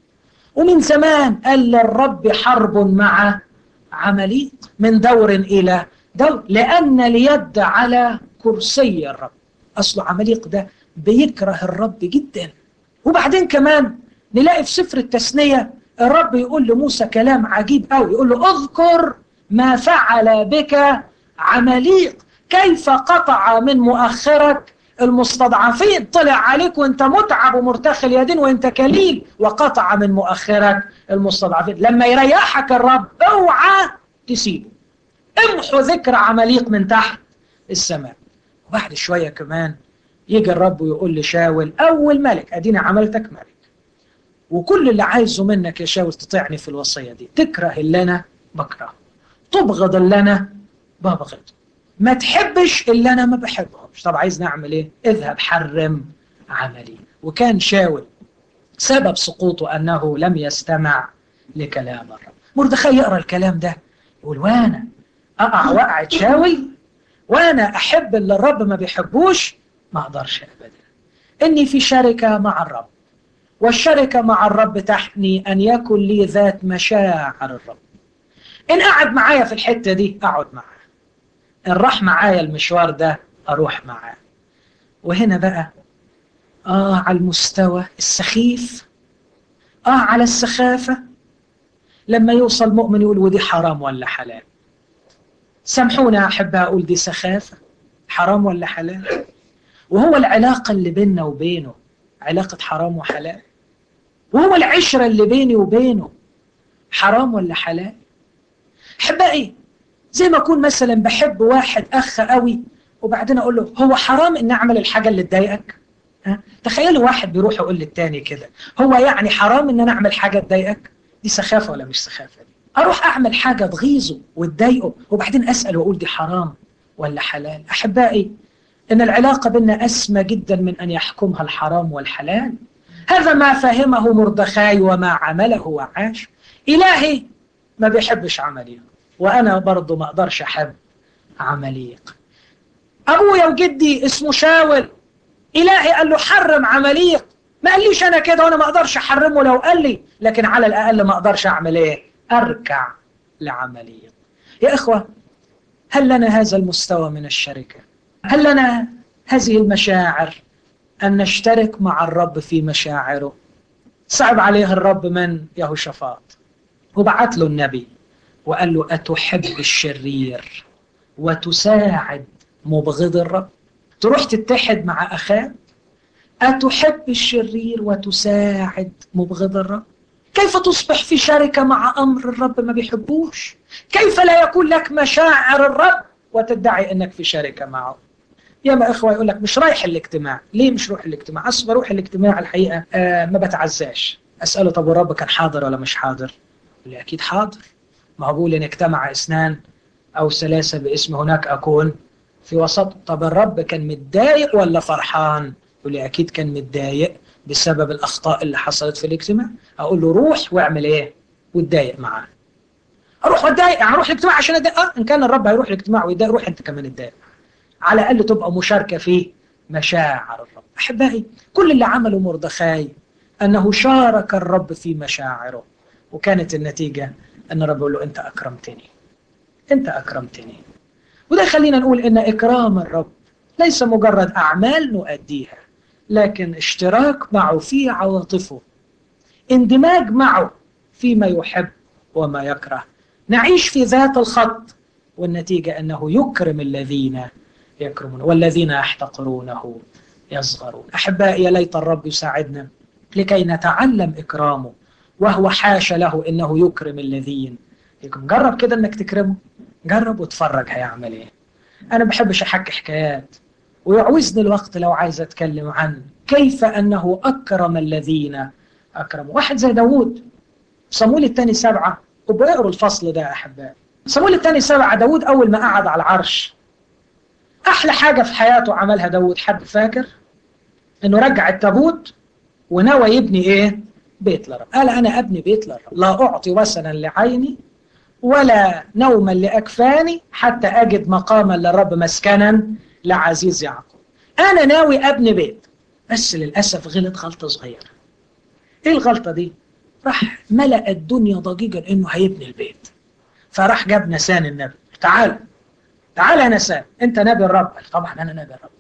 ومن زمان قال للرب حرب مع عماليق من دور إلى دور، لأن اليد على كرسي الرب. أصله عماليق ده بيكره الرب جدا. وبعدين كمان نلاقي في سفر التثنية الرب يقول لموسى كلام عجيب قوي، يقول له اذكر ما فعل بك عماليق، كيف قطع من مؤخرك المستضعفين. طلع عليك وانت متعب ومرتخي اليدين وانت كليل، وقطع من مؤخرك المستضعفين. لما يريحك الرب اوعى تسيبه، امحو ذكر عماليق من تحت السماء. وبعد شوية كمان يجي الرب ويقول لشاول أول ملك أديني عملتك ملك، وكل اللي عايزه منك يا شاول تطيعني في الوصية دي، تكره اللي أنا بكره، تبغض اللي أنا ببغض، ما تحبش اللي أنا ما بحبهمش. طب عايز نعمل إيه؟ اذهب حرم عملي. وكان شاول سبب سقوطه أنه لم يستمع لكلام الرب. مردخاي يقرأ الكلام ده يقول وانا أقع وقعة شاول وانا احب اللي الرب ما بيحبوش؟ ما اقدرش ابدا. اني في شركة مع الرب، والشركة مع الرب تحني ان يكن لي ذات مشاعر الرب. ان قعد معايا في الحتة دي اقعد معاه، ان راح معايا المشوار ده اروح معاه. وهنا بقى اه على المستوى السخيف، اه على السخافة، لما يوصل مؤمن يقول ودي حرام ولا حلال. سامحوني يا أحباء أقول دي سخافة، حرام ولا حلال؟ وهو العلاقة اللي بيننا وبينه علاقة حرام وحلال؟ وهو العشرة اللي بيني وبينه حرام ولا حلال؟ أحبائي زي ما أكون مثلا بحب واحد أخ قوي وبعدين أقول له هو حرام إن أعمل الحاجة اللي تضايقك؟ ها؟ تخيلوا واحد بيروح يقول للتاني كده هو يعني حرام إن أنا أعمل حاجة تضايقك؟ دي سخافة ولا مش سخافة دي؟ أروح أعمل حاجة تغيظه وتضايقه وبعدين أسأل وأقول دي حرام ولا حلال؟ أحبائي إن العلاقة بيننا أسمى جدا من أن يحكمها الحرام والحلال. هذا ما فهمه مردخاي وما عمله وعاش. إلهي ما بيحبش عمليق، وأنا برضو ما أقدرش أحب عمليق. أبويا وجدي اسمه شاول، إلهي قال له حرم عمليق، ما قال ليش أنا كده وأنا ما أقدرش أحرمه لو قال لي، لكن على الأقل ما أقدرش أعمل إيه؟ أركع لعمليق. يا إخوة، هل لنا هذا المستوى من الشركة؟ هل لنا هذه المشاعر أن نشترك مع الرب في مشاعره؟ صعب عليه الرب من يهوشافاط، وبعت له النبي وقال له أتحب الشرير وتساعد مبغض الرب؟ تروح تتحد مع أخاك؟ أتحب الشرير وتساعد مبغض الرب؟ كيف تصبح في شركة مع أمر الرب ما بيحبوش؟ كيف لا يكون لك مشاعر الرب وتدعي أنك في شركة معه؟ ياما إخوة يقول لك مش رايح الاجتماع. ليه مش روح الاجتماع؟ أصل بروح الاجتماع الحقيقة آه ما بتعزاش. أسأله طب والرب كان حاضر ولا مش حاضر؟ يقول لي أكيد حاضر، ما هو بقول إن اجتمع اثنان أو ثلاثة باسم هناك أكون في وسط. طب الرب كان متضايق ولا فرحان؟ يقول لي أكيد كان متضايق بسبب الأخطاء اللي حصلت في الاجتماع. أقول له روح واعمل إيه؟ واتضايق معاه. أروح واتضايق يعني أروح الاجتماع عشان أتضايق؟ أه إن كان الرب هيروح الاجتماع ويتضايق روح أنت كمان اتضايق. على الأقل تبقى مشاركة في مشاعر الرب. أحبائي، كل اللي عمله مردخاي أنه شارك الرب في مشاعره، وكانت النتيجة أن الرب يقول له أنت أكرمتني، أنت أكرمتني. وده خلينا نقول أن إكرام الرب ليس مجرد أعمال نؤديها، لكن اشتراك معه في عواطفه، اندماج معه فيما يحب وما يكره، نعيش في ذات الخط، والنتيجة أنه يكرم الذين يكرمون والذين يحتقرونه يصغرون. أحبائي، يا ليت الرب يساعدنا لكي نتعلم إكرامه، وهو حاشا له إنه يكرم الذين يكرم. جرب كده إنك تكرمه، جرب وتفرج هيعمل إيه. أنا بحبش أحكي حكايات، ويعوزني الوقت لو عايز أتكلم عن كيف أنه أكرم الذين أكرموا. واحد زي داود، صمويل الثاني سبعة، وبقروا الفصل ده أحبائي. صمويل الثاني سبعة، داود أول ما قعد على العرش أحلى حاجة في حياته عملها داود، حد فاكر؟ إنه رجع التابوت ونوى يبني إيه؟ بيت لرب. قال أنا أبني بيت لرب، لا أعطي وسنا لعيني ولا نوما لأكفاني حتى أجد مقاما للرب مسكنا لعزيز يعقوب. أنا ناوي أبني بيت. بس للأسف غلط غلطة صغيرة. إيه الغلطة دي؟ راح ملأ الدنيا ضجيجا إنه هيبني البيت، فراح جاب نسان النبي. تعال تعال يا نسان، أنت نبي الرب. طبعا أنا نبي الرب،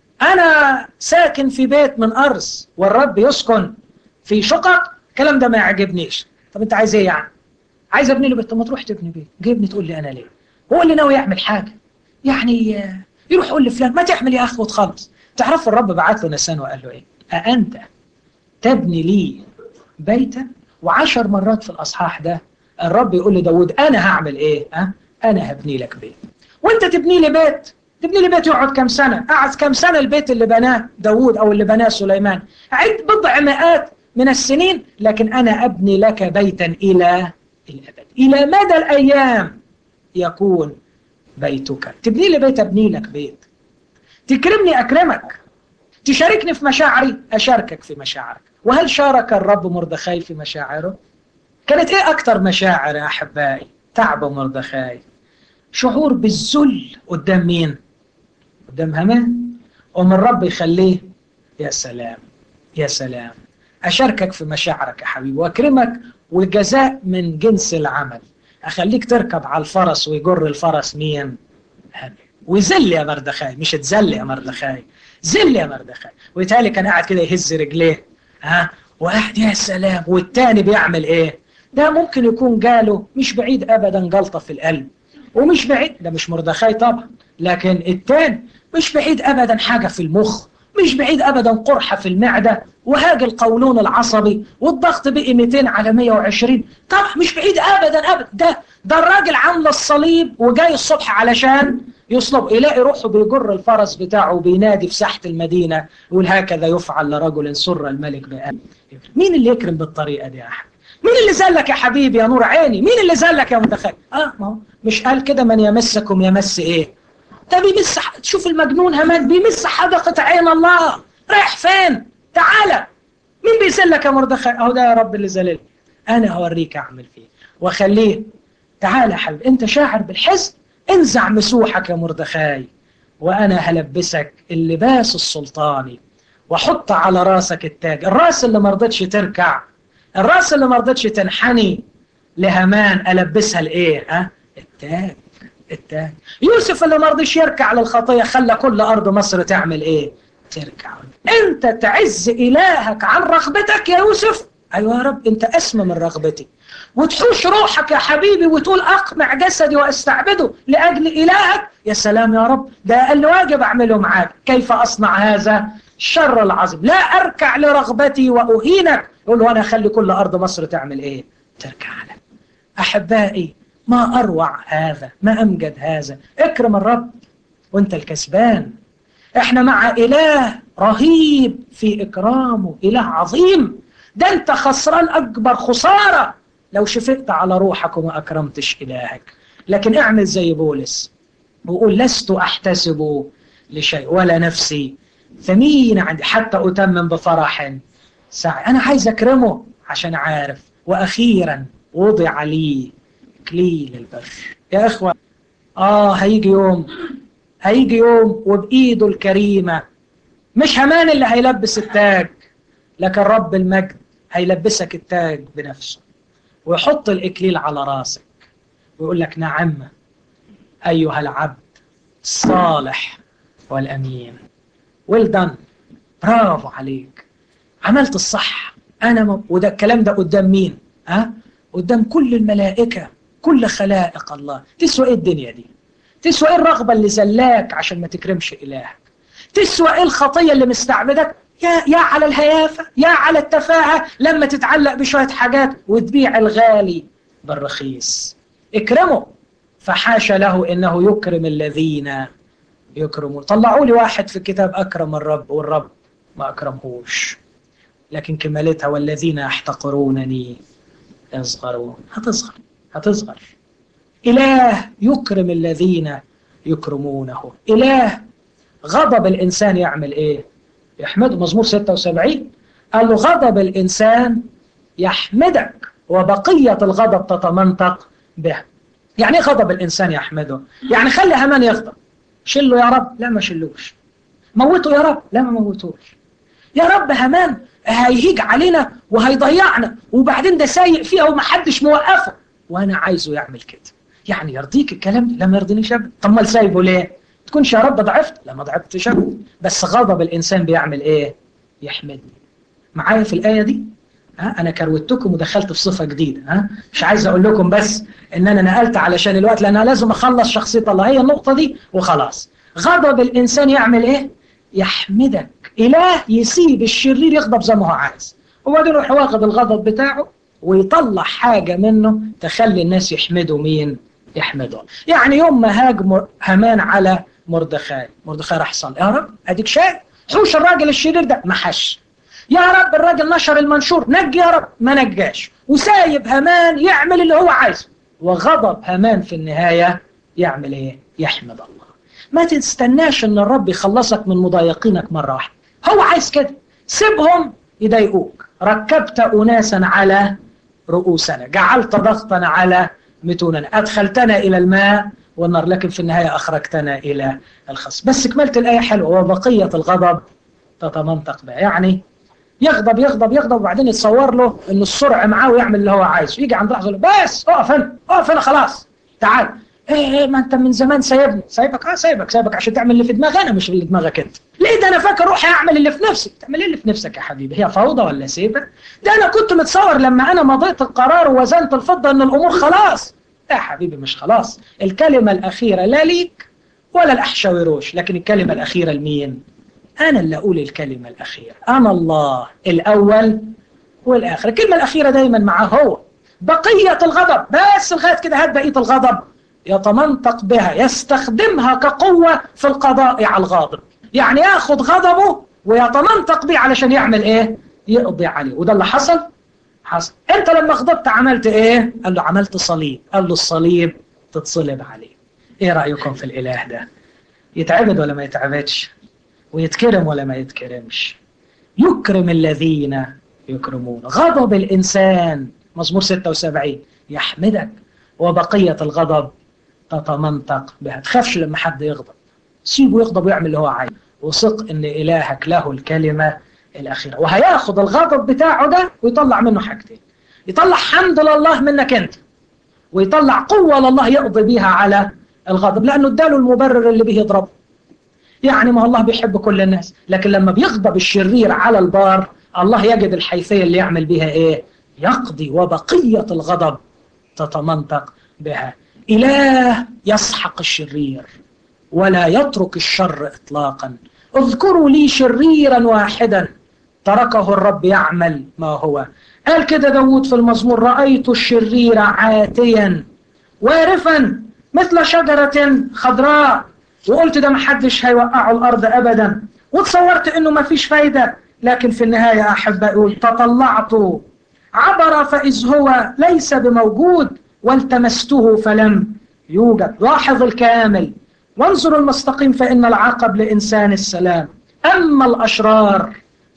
أنا ساكن في بيت من أرز والرب يسكن في شقق. الكلام ده ما يعجبنيش. طب أنت عايز إيه يعني؟ عايز أبني له بيت. طب ما تروح تبني بيت، جايبني تقول لي أنا ليه؟ هو اللي ناوي يعمل حاجة يعني يروح يقول لفلان ما تعمل يا أخ وتخلص. تعرف الرب بعت له نسان وقال له إيه؟ أأنت تبني لي بيتا؟ وعشر مرات في الأصحاح ده الرب يقول لداود أنا هعمل إيه؟ أه؟ أنا هبني لك بيت. وأنت تبني لي بيت؟ تبني لي بيت يقعد كم سنة؟ قعد كم سنة البيت اللي بناه داود أو اللي بناه سليمان؟ عد بضع مئات من السنين. لكن أنا أبني لك بيتا إلى الأبد، إلى مدى الأيام يكون بيتك. تبني لي بيت أبني لك بيت، تكرمني أكرمك، تشاركني في مشاعري أشاركك في مشاعرك. وهل شارك الرب مردخاي في مشاعره؟ كانت إيه أكتر مشاعر يا أحبائي تعب مردخاي؟ شعور بالذل قدام مين؟ قدام هامان. ومن الرب يخليه يا سلام يا سلام، أشاركك في مشاعرك يا حبيبي وأكرمك، والجزاء من جنس العمل. أخليك تركب على الفرس ويجر الفرس مين؟ هامان. وذل يا مردخاي، مش تذل يا مردخاي، ذل يا مردخاي. ويتهيألي كان قاعد كده يهز رجليه ها وقاعد يا سلام. والتاني بيعمل ايه؟ ده ممكن يكون جاله مش بعيد ابدا جلطه في القلب، ومش بعيد، ده مش مردخاي طبعا، لكن التاني مش بعيد ابدا حاجه في المخ، مش بعيد ابدا قرحه في المعده، وهاج القولون العصبي، والضغط بقي مئتين على مئة وعشرين. طبعا مش بعيد ابدا ابدا. ده ده الراجل عامل الصليب وجاي الصبح علشان يصلب، يلاقي روحه بيجر الفرس بتاعه وبينادي في ساحه المدينه يقول هكذا يفعل لرجل سر الملك بأمر. مين اللي يكرم بالطريقه دي يا احمد؟ مين اللي زلك يا حبيبي يا نور عيني؟ مين اللي زلك يا متخيل؟ اه ما هو مش قال كده من يمسكم يمس ايه؟ ده بيمس، تشوف المجنون هامان بيمس حدقة عين الله، رايح فين؟ تعالى. مين بيسلك يا مردخاي؟ اهو ده يا رب اللي زلل، انا هوريك اعمل فيه واخليه. تعالى يا حبيبي، انت شاعر بالحزن، انزع مسوحك يا مردخاي، وانا هلبسك اللباس السلطاني واحط على راسك التاج. الراس اللي ما رضتش تركع، الراس اللي ما رضتش تنحني لهامان، البسها الايه؟ ها؟ التاج. التاج. يوسف اللي ما رضيش يركع للخطيه، خلى كل ارض مصر تعمل ايه؟ تركع. انت تعز الهك عن رغبتك يا يوسف؟ ايوه يا رب، انت اسمى من رغبتي. وتحوش روحك يا حبيبي وتقول اقمع جسدي واستعبده لاجل الهك. يا سلام يا رب، ده اقل واجب اعمله معاك. كيف اصنع هذا الشر العظيم؟ لا اركع لرغبتي واهينك. يقول له انا اخلي كل ارض مصر تعمل ايه؟ تركع لك. احبائي، ما اروع هذا، ما امجد هذا. اكرم الرب وانت الكسبان. احنا مع اله رهيب في اكرامه، اله عظيم. ده انت خسران اكبر خساره لو شفقت على روحك وما اكرمتش الهك. لكن اعمل زي بولس وقول لست احتسب لشيء ولا نفسي ثمين عندي حتى اتمم بفرح سعي. انا عايز اكرمه عشان عارف. واخيرا وضع لي اكليل البر. يا اخوه، اه هيجي يوم، هيجي يوم وبايده الكريمه مش هامان اللي هيلبس التاج، لكن رب المجد هيلبسك التاج بنفسه ويحط الإكليل على راسك ويقول لك نعم أيها العبد الصالح والأمين، well done، برافو عليك، عملت الصح. أنا م... وده الكلام ده قدام مين؟ ها؟ قدام كل الملائكة، كل خلائق الله. تسوى إيه الدنيا دي؟ تسوى إيه الرغبة اللي زلاك عشان ما تكرمش إلهك؟ تسوى إيه الخطية اللي مستعبدك؟ يا يا على الهيافة، يا على التفاهة لما تتعلق بشوية حاجات وتبيع الغالي بالرخيص. اكرمه، فحاشا له إنه يكرم الذين يكرمون. طلعوا لي واحد في الكتاب أكرم الرب والرب ما أكرمهوش. لكن كمالتها والذين يحتقرونني يصغرون. هتصغر، هتصغر. إله يكرم الذين يكرمونه. إله غضب الإنسان يعمل إيه؟ يحمده. مزمور ستة وسبعين قال له غضب الإنسان يحمدك وبقية الغضب تتمنطق به. يعني ايه غضب الإنسان يحمده؟ يعني خلي هامان يغضب، شله يا رب، لا ما شلوش. موته يا رب، لا ما موتوش. يا رب هامان هيهيج علينا وهيضيعنا وبعدين ده سايق فيها ومحدش موقفه وانا عايزه يعمل كده. يعني يرضيك الكلام ده؟ لا ما يرضينيش ابدا. طب ما سايبه ليه؟ تكونش يا رب ضعفت؟ لا ما ضعفتش ابدا. بس غضب الانسان بيعمل ايه؟ يحمدني. معايا في الايه دي؟ ها انا كروتكم ودخلت في صفه جديده. ها مش عايز اقول لكم بس ان انا نقلت علشان الوقت، لان انا لازم اخلص شخصيه الله، هي النقطه دي وخلاص. غضب الانسان يعمل ايه؟ يحمدك. اله يسيب الشرير يغضب زي ما هو عايز وبعدين يروح واخد الغضب بتاعه ويطلع حاجه منه تخلي الناس يحمدوا مين؟ يحمدوا. يعني يوم ما هاج هامان على مردخاي، مردخاي راح صلى، يا رب اديك شايف حوش الراجل الشرير ده ما حش. يا رب الراجل نشر المنشور، نجي يا رب، ما نجاش. وسايب هامان يعمل اللي هو عايزه. وغضب هامان في النهايه يعمل ايه؟ يحمد الله. ما تستناش ان الرب يخلصك من مضايقينك مره واحده، هو عايز كده. سيبهم يضايقوك. ركبت اناسا على رؤوسنا، جعلت ضغطا على متوننا، ادخلتنا الى الماء والنار، لكن في النهايه اخرجتنا الى الخصم. بس كملت الايه حلوه، وبقيه الغضب تتمنطق بها. يعني يغضب يغضب يغضب وبعدين يتصور له ان السرعه معاه ويعمل اللي هو عايزه. يجي عند لحظه بس اقف هنا، اقف هنا خلاص، تعال. ايه ايه ما انت من زمان سايبني. سايبك؟ اه سايبك سايبك عشان تعمل اللي في دماغي انا، مش اللي في دماغك انت. ليه؟ ده انا فاكر روحي اعمل اللي في نفسي. تعمل ايه اللي في نفسك يا حبيبي؟ هي فوضى ولا سيبه؟ ده انا كنت متصور لما انا مضيت القرار ووزنت الفضه ان الامور خلاص. لا يا حبيبي مش خلاص. الكلمه الاخيره لا ليك ولا الاحشاويروش، لكن الكلمه الاخيره لمين؟ انا اللي اقول الكلمه الاخيره. انا الله الاول والاخر. الكلمه الاخيره دايما معاه هو. بقيه الغضب بس لغايه كده، هات بقيه الغضب يتمنطق بها، يستخدمها كقوة في القضاء على الغاضب. يعني ياخد غضبه ويتمنطق به علشان يعمل ايه؟ يقضي عليه. وده اللي حصل؟ حصل. انت لما غضبت عملت ايه؟ قال له عملت صليب. قال له الصليب تتصلب عليه. ايه رأيكم في الاله ده؟ يتعبد ولا ما يتعبدش؟ ويتكرم ولا ما يتكرمش؟ يكرم الذين يكرمون. غضب الإنسان مزمور ستة وسبعين يحمدك، وبقية الغضب تتمنطق بها. تخافش لما حد يغضب، سيبه يغضب ويعمل اللي هو عايزه، وثق ان إلهك له الكلمة الأخيرة، وهياخد الغضب بتاعه ده ويطلع منه حاجتين: يطلع حمد لله منك انت، ويطلع قوة لله يقضي بيها على الغضب، لأنه اداله المبرر اللي به يضربه. يعني ما الله بيحب كل الناس، لكن لما بيغضب الشرير على البار الله يجد الحيثية اللي يعمل بها ايه؟ يقضي، وبقية الغضب تتمنطق بها. إله يسحق الشرير ولا يترك الشر إطلاقا. اذكروا لي شريرا واحدا تركه الرب يعمل ما هو. قال كده داود في المزمور: رأيت الشرير عاتيا وارفا مثل شجرة خضراء. وقلت ده محدش هيوقعه الأرض أبدا، وتصورت إنه ما فيش فايدة. لكن في النهاية أحب أقول: تطلعت عبر فإذ هو ليس بموجود، والتمسته فلم يوجد. لاحظ الكامل وانظر المستقيم، فإن العقب لإنسان السلام، أما الأشرار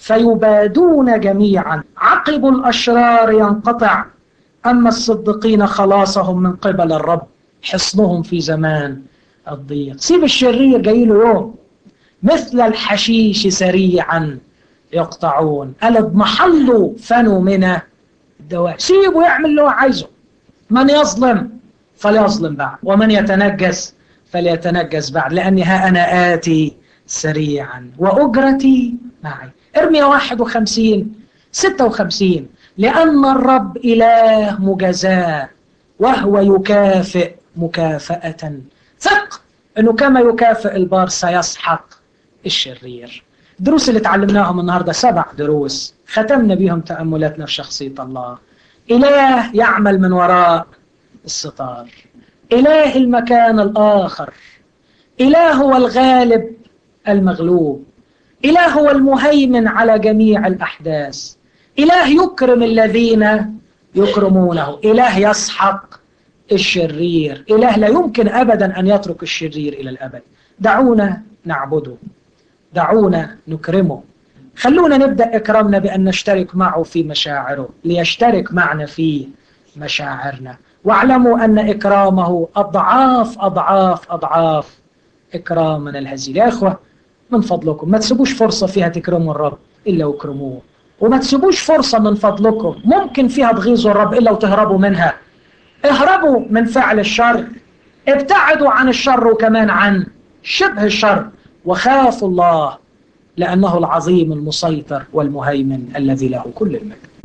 فيبادون جميعا. عقب الأشرار ينقطع، أما الصديقين خلاصهم من قبل الرب، حصنهم في زمان الضيق. سيب الشرير جاي له يوم مثل الحشيش سريعا يقطعون، ألد محله فنوا من الدواء. سيبه يعمل اللي هو عايزه. من يظلم فليظلم بعد، ومن يتنجس فليتنجس بعد، لأني ها أنا آتي سريعا وأجرتي معي. ارميا واحد وخمسين ستة وخمسين: لأن الرب إله مجازاة وهو يكافئ مكافأة. ثق أنه كما يكافئ البار سيسحق الشرير. الدروس اللي تعلمناهم النهاردة سبع دروس ختمنا بهم تأملاتنا في شخصية الله. إله يعمل من وراء الستار، إله المكان الآخر، إله هو الغالب المغلوب، إله هو المهيمن على جميع الأحداث، إله يكرم الذين يكرمونه، إله يسحق الشرير، إله لا يمكن أبدا أن يترك الشرير إلى الأبد. دعونا نعبده، دعونا نكرمه. خلونا نبدأ إكرامنا بأن نشترك معه في مشاعره ليشترك معنا في مشاعرنا. واعلموا أن إكرامه أضعاف أضعاف أضعاف إكرامنا الهزيل. يا إخوة من فضلكم ما تسيبوش فرصة فيها تكرموا الرب إلا وكرموه، وما تسيبوش فرصة من فضلكم ممكن فيها تغيظوا الرب إلا وتهربوا منها. اهربوا من فعل الشر، ابتعدوا عن الشر وكمان عن شبه الشر، وخافوا الله لأنه العظيم المسيطر والمهيمن الذي له كل المجد.